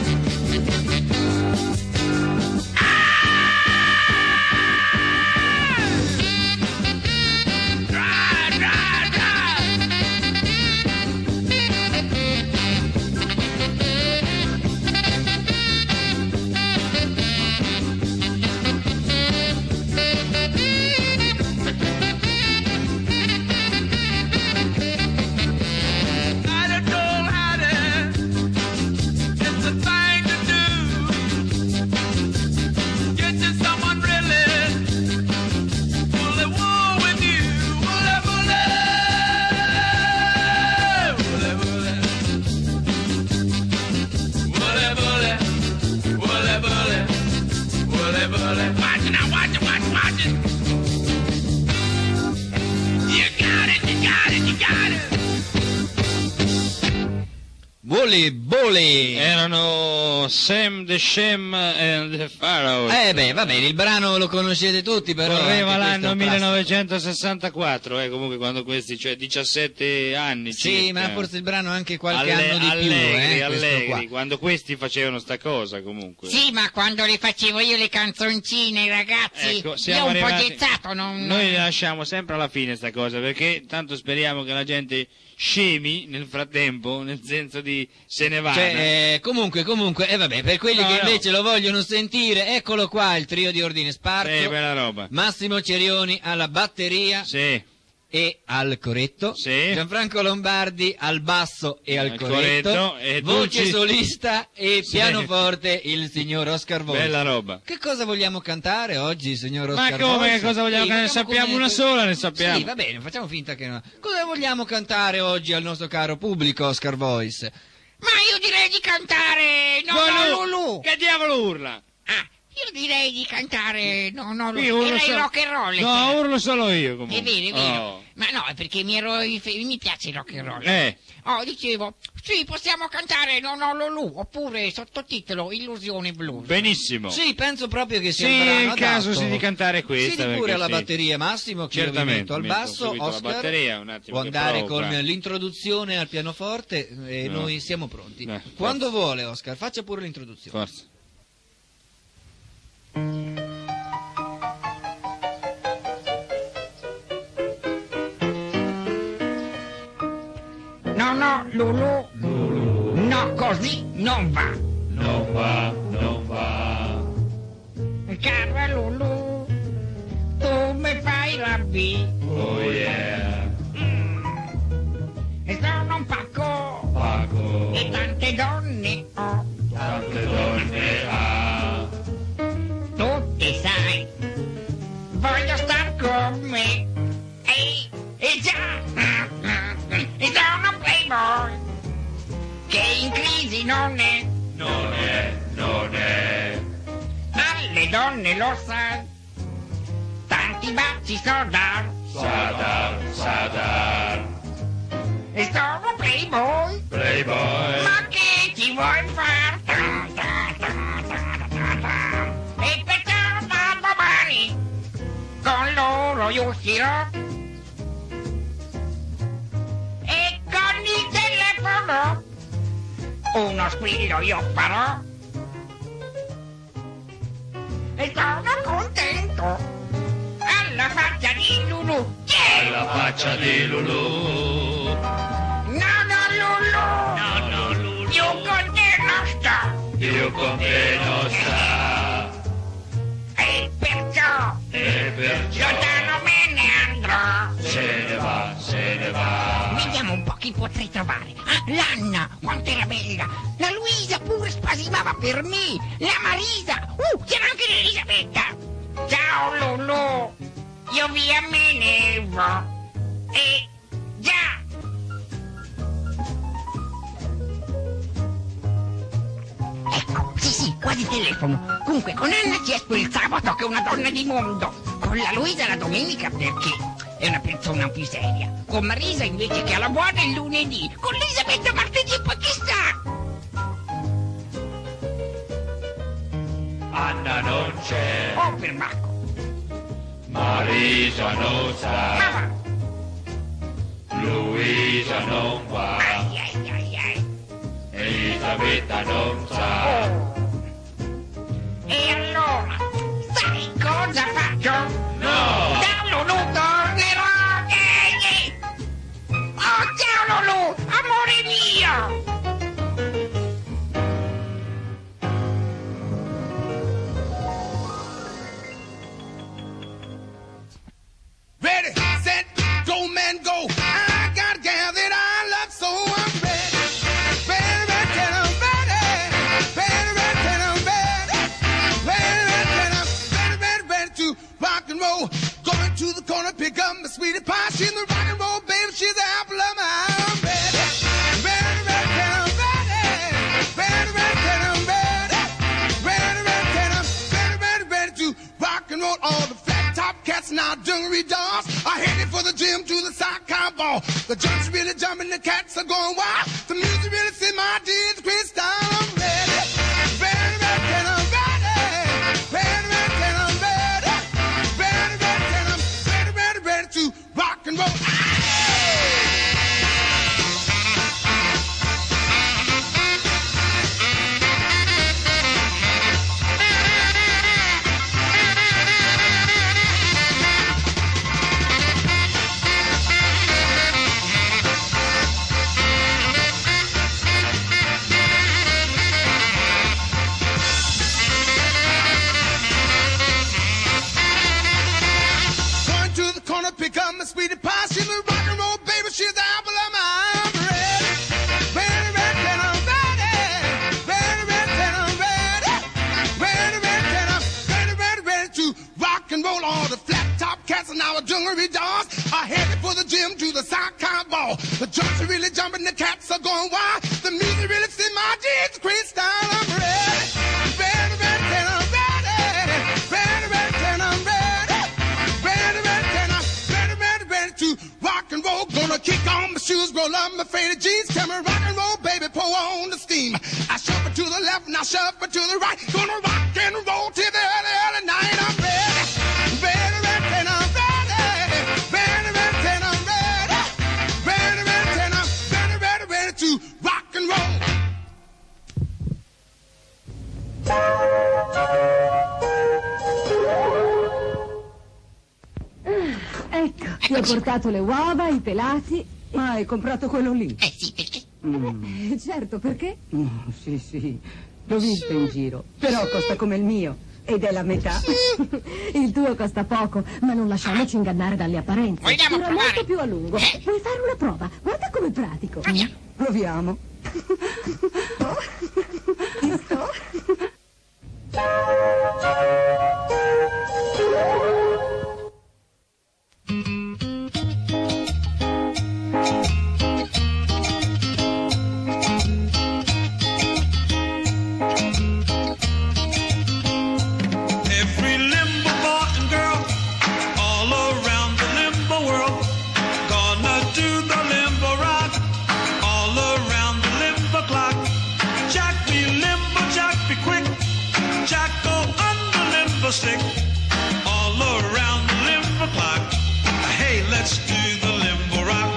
Dry, dry, dry. I'd have told Hattie it's the thing to do. Get you someone really woolly wool with you. Woolly, woolly. Woolly, woolly. Woolly, woolly. Woolly, woolly. Woolly, woolly. Watch it now, watch it, watch it, watch it. You got it, you got it, you got it. Bully, bully. Erano Sam the Shem and the Pharaoh. Eh beh, va bene, il brano lo conoscete tutti, però Correva anche l'anno questo è un classico. millenovecentosessantaquattro, eh, comunque quando questi, cioè diciassette anni Sì, circa. ma forse il brano ha anche qualche Alle- anno di allegri, più, eh, questo allegri, qua. quando questi facevano sta cosa comunque. Sì, ma quando le facevo io le canzoncine, ragazzi, Ecco, io siamo ho un po' arrivati- gezzato, non... Noi le lasciamo sempre alla fine sta cosa, perché tanto speriamo che la gente scemi nel frattempo, nel senso di se ne vada. Cioè, eh, comunque, comunque, e eh, vabbè, per quelli No, che no. invece lo vogliono sentire, eccolo qua, il trio di Ordine Sparso. Eh, bella roba. Massimo Cerioni alla batteria Sì. e al corretto. Sì. Gianfranco Lombardi al basso e al Al corretto. corretto, e Voce Dulci- solista e Sì. pianoforte il signor Oscar Voice. Bella roba. Che cosa vogliamo cantare oggi, signor Ma Oscar come, Voice? che cosa vogliamo Sì, cantare? Ne facciamo sappiamo come- una sola, ne sappiamo. Sì, va bene, facciamo finta che no. Cosa vogliamo cantare oggi al nostro caro pubblico, Oscar Voice? Ma io direi di cantare... No, Buono- no, Lulu. Che diavolo urla? Ah, Io direi di cantare, no, no, lo, Io urlo era il solo- rock and roll. No, cioè. urlo solo io comunque. È vero, è vero. Oh. Ma no, è perché mi ero mi piace il rock and roll. Eh. Oh, dicevo, sì, possiamo cantare Non ho Lulu, oppure sottotitolo Illusione blues. Benissimo. Sì, penso proprio che sia Sì, un brano in caso adatto. sì di cantare questa. Si di pure perché alla sì. batteria Massimo, che io vi Certamente, metto al metto basso. subito la Oscar batteria, un attimo può che andare provo, con eh. l'introduzione al pianoforte e No. noi siamo pronti. Eh, Quando forza. vuole, Oscar, faccia pure l'introduzione. Forza. No, no, Lulu, no, così non va. Non va, non va. Cara Lulu, tu mi fai rabbì. Oh yeah. E sono un pacco Paco. e tante donne ho. Tante donne ha. Tutti sai, voglio star con me. E, e già, e sono un playboy che in crisi non è. Non è, non è. Alle donne lo sai, tanti baci so dar. Sadar, Sadar. E sono un playboy, Playboy. ma che ci vuoi far? E perciò da domani con loro io uscirò. E con il telefono uno squillo io farò. E sono contento alla faccia di Lulu. Alla faccia di Lulu. No, no, Lulu. No, no, Lulu. Io con te non sto. Io con te non sta. E perciò E perciò lontano me ne andrò. se ne va, se ne va. Vediamo un po' chi potrei trovare. Ah, l'Anna, quanto era bella. La Luisa pure spasimava per me. La Marisa. Uh, c'era anche l'Elisabetta. Ciao Lulu. Io via me ne vo. E già. Ecco, sì sì, quasi telefono. Comunque con Anna ci esco il sabato che è una donna di mondo. Con la Luisa la domenica perché è una persona più seria. Con Marisa invece che alla buona il lunedì. Con Elisabetta martedì e poi chissà. Anna non c'è. Oh per Marco. Marisa non sa. Ma va. Luisa non va. Ai ai ai ai. Elisabetta non sa. Oh. E allora, sai cosa faccio? No. Da Lulu tornerò. Ehi, ehi. Oh ciao Lulu, amore mio. Ready, set, go, man, go. I got a gal that I love, so I'm ready. Ready, ready, and I'm ready. Ready, ready, and I'm ready. Ready, ready, and I'm ready, ready, ready to rock and roll. Going to the corner, pick up my sweetie pie. She's the rock and roll, baby. She's the apple of my eye. I'm ready. Ready, ready, and I'm ready. Ready, ready, and I'm ready. Ready, ready, and I'm ready, ready, ready to rock and roll. All the flat top cats and our dungaree dolls are headed for the gym to the soccer ball. The junks really jumping, the cats are going wild. The music really sends my deeds crystal. I'm ready, ready, ready, and I'm ready. Ready, ready, and I'm ready. Ready, ready, and I'm ready, ready, ready to rock and roll. Going to the corner, pick up my sweetie pie. She's a rock and roll baby, she's the apple of my eye. I'm ready, ready, ready, and I'm ready. Ready, ready, and I'm ready. Ready, ready, and I'm ready, ready, ready to rock and roll. All the flat top cats and our dungaree dolls are headed for the gym to the soccer ball. The junks are really jumping, the cats are going wild. The music really sends my jeans crystal. I'm ready, ready, ready, and I'm ready. to rock and roll. Gonna kick on my shoes, roll up my faded jeans. Tell me rock and roll, baby, pour on the steam. I shuffle to the left and I shuffle to the right. Gonna rock and roll till the early, early night. I'm ready, ready, ready, and I'm ready. Ready, ready, and I'm ready. Ready, ready, and I'm ready, ready, ready to rock and roll. Ecco, ti ho portato le uova, i pelati. Ma hai comprato quello lì? Eh sì, perché? Mm. Eh, certo, perché? Mm, sì, sì, l'ho visto in giro, però costa come il mio ed è la metà. Il tuo costa poco, ma non lasciamoci ingannare dalle apparenze. Vogliamo Dura provare? molto più a lungo. Eh? Vuoi fare una prova? Guarda com'è pratico. Proviamo. Proviamo. Visto? Every limbo boy and girl all around the limbo world gonna do the limbo rock all around the limbo clock. Jack be limbo, Jack be quick, Jack go on the limbo stick all around the limbo clock. Hey, let's do the limbo rock.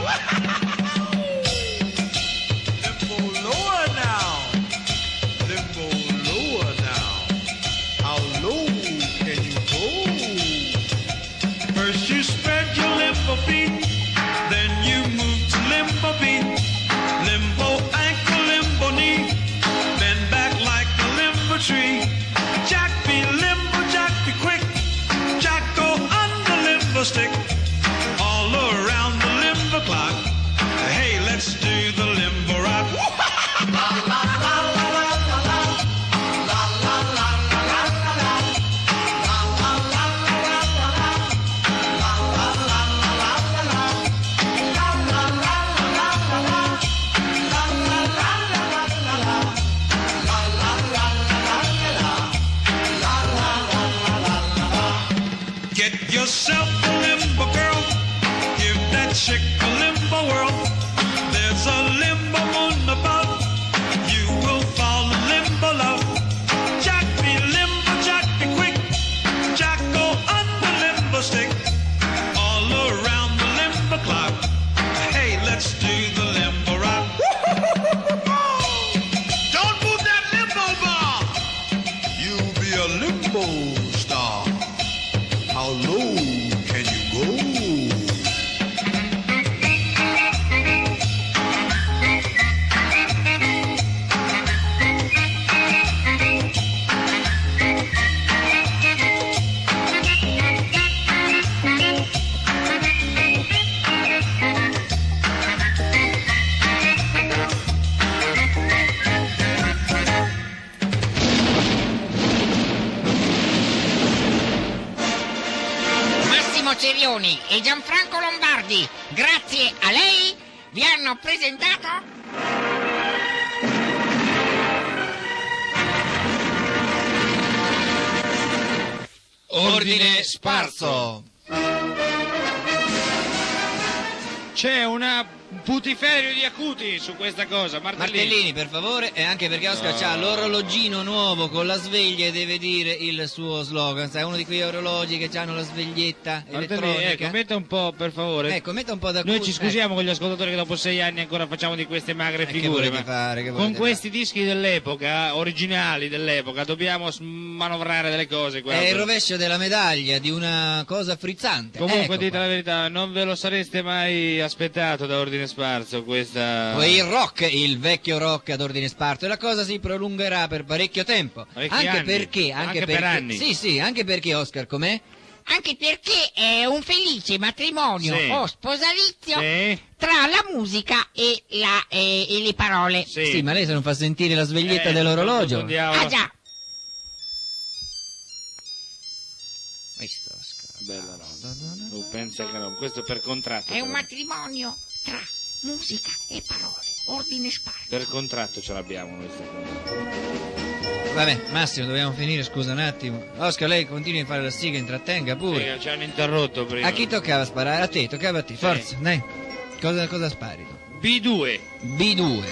Limbo lower now, limbo lower now. How low can you go? First you spread your limbo feet, then you move to limbo beat. Limbo ankle, limbo knee, bend back like a limbo tree. Jack be limbo, Jack be quick, Jack go on the limbo stick, all around the limbo clock. Hey, let's do the limbo rock. La la la la la la la. La la la la la la la. La la la la la la la. La la la la la la la. La la la la la la la. La la la la la la la. La la la la la la la. La la la la la la. Get yourself a limbo girl. Give that chick a limbo world. There's a limbo moon above. You will fall in limbo love. Jack be limbo, Jack be quick. Jack go on the limbo stick. All around the limbo clock. Hey, let's do the limbo rock. Don't move that limbo bar. You'll be a limbo star. How low can you go? Massimo Cerioni e Gianfranco Lombardi, grazie a lei, vi hanno presentato Ordine sparso. C'è una putiferio di acuti su questa cosa, Martellini. Martellini, per favore, e anche perché Oscar No. c'ha l'orologino nuovo con la sveglia e deve dire il suo slogan. Sai, uno di quei orologi che hanno la sveglietta Martellini, elettronica. ecco, metta un po', per favore. Ecco, metta un po' da Noi cu- ci scusiamo con gli ascoltatori che dopo sei anni ancora facciamo di queste magre Eh, che figure, volete ma fare, che con volete questi dischi dell'epoca, originali dell'epoca, dobbiamo manovrare delle cose. È il rovescio della medaglia di una cosa frizzante. Comunque, Ecco dite qua. la verità, non ve lo sareste mai aspettato da Ordine Sparso questa... Poi il rock, il vecchio rock ad ordine sparso, e la cosa si prolungherà per parecchio tempo. Parecchi anche anni. perché, anche, Anche per perché, anni. Sì, sì, anche perché Oscar, com'è? anche perché è un felice matrimonio Sì. o sposalizio Sì. tra la musica e, la, e, e le parole. Sì. ma lei se non fa sentire la sveglietta Eh, dell'orologio. confondiamo. Ah già, Questo, Oscar. Bella no. Tu pensa che no, questo per contratto. è un però. matrimonio tra musica e parole. Ordine sparso. Per contratto ce l'abbiamo noi. sta cosa. vabbè, Massimo, dobbiamo finire, scusa un attimo. Oscar, lei continui a fare la sigla, intrattenga pure. Sì, ci hanno interrotto prima. A chi toccava sparare? A te, toccava a te, Sì. forza, dai. Cosa, cosa spari? B due. B due.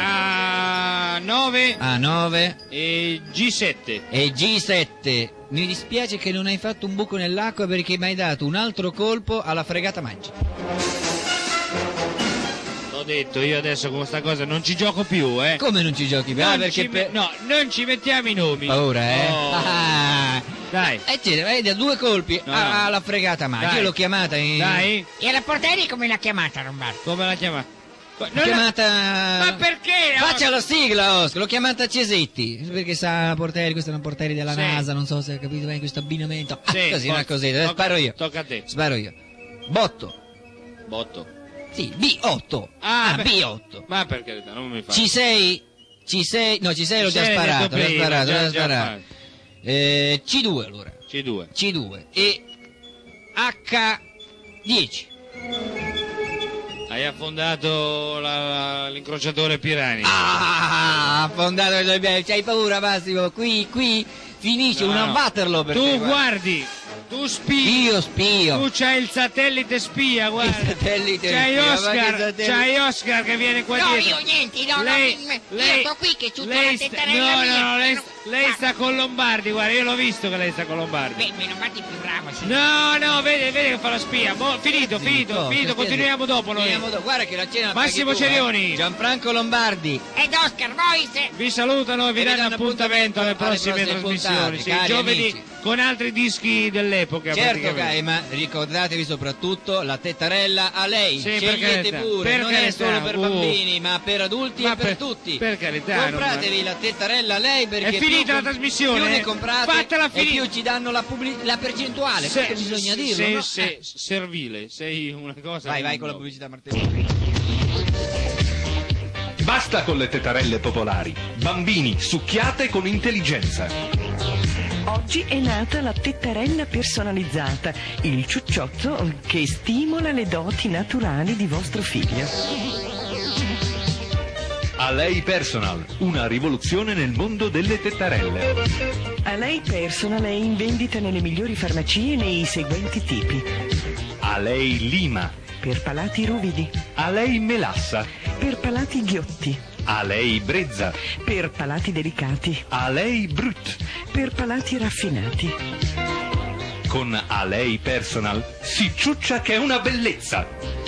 A nove. A nove. E G sette. E G sette. Mi dispiace che non hai fatto un buco nell'acqua perché mi hai dato un altro colpo alla fregata magica. L'ho detto, io adesso con questa cosa non ci gioco più, eh. Come non ci giochi più? Non Ah, perché ci per... me- No, non ci mettiamo i nomi. Paura, eh? Oh. Ah. Dai. E c'è, vedi, a due colpi No, a- no. alla fregata magica. Dai. Io l'ho chiamata in... Dai. E la portieri come l'ha chiamata, Lombardo? Come la chiamata? L'ho Non la- chiamata... Ma perché? Faccia la sigla, Oscar, l'ho chiamata Cesetti. Perché sa, Porteri, questi sono portieri della Sì. NASA, non so se hai capito bene questo abbinamento. Ah, Sì, così, poi- non è così, adesso tocca- sparo io. Tocca a te. Sparo io. Botto. Botto. Sì, B otto. Ah, Ah, beh. B otto. Ma per carità, non mi fa. Ci sei? Ci sei? No, ci sei, l'ho Ci già sei, sparato, detto l'ho già prima, sparato, già- l'ho già già sparato. fatto. Eh, C due allora. C due. C due. E H dieci. Hai affondato la- la- l'incrociatore Pirani. Ah, affondato il bene. C'hai paura, Massimo? Qui, qui finisce No, una no. Waterloo per Tu te, guarda. guardi, tu spii. Io spio. Tu c'hai il satellite spia, guarda. Il satellite C'hai spia, ma che Oscar, satellite? c'hai Oscar che viene qua No, dietro. io niente, no, lei, no, io lei, sto qui che tutto lei la sta- tettarella no, mia. no, no, lei, No, lei ma- sta con Lombardi, guarda, io l'ho visto che lei sta con Lombardi. Beh, meno male più bravo, sì. No, no, vede, vede che fa la spia. Mo- finito, Zitto, finito, stia finito, zitto. continuiamo dopo noi. Finiamo dopo. Guarda che la cena la Massimo paghi tu, eh. Cerioni. Gianfranco Lombardi. Ed Oscar Boys. Vi salutano e vi E vi danno danno appuntamento alle appuntamento alle prossime prossime trasmissioni. puntate, Sì, cari giovedì amici. con altri dischi dell'epoca. Certo, praticamente. Gai, ma ricordatevi soprattutto la tettarella a lei. Sì, per Scegliete carità, pure, per non carità, è solo per uh. bambini, ma per adulti Ma e per, per- tutti. per carità, Compratevi la tettarella a lei perché È finita più la com- trasmissione, più ne eh? comprate Fatela e finita. più ci danno la, pubblic- la percentuale. Se- Questo bisogna se- dirlo, se- no? se- Eh. servile, sei una cosa. Vai, vai con la pubblicità, Martino. Basta con le tettarelle popolari. Bambini, succhiate con intelligenza. Oggi è nata la tettarella personalizzata, il ciucciotto che stimola le doti naturali di vostro figlio. A lei Personal, una rivoluzione nel mondo delle tettarelle. A lei Personal è in vendita nelle migliori farmacie nei seguenti tipi. A lei Lima. Per palati ruvidi. A lei Melassa. Per palati ghiotti. A lei Brezza. Per palati delicati. A lei Brut. Per palati raffinati. Con A lei Personal si ciuccia che è una bellezza.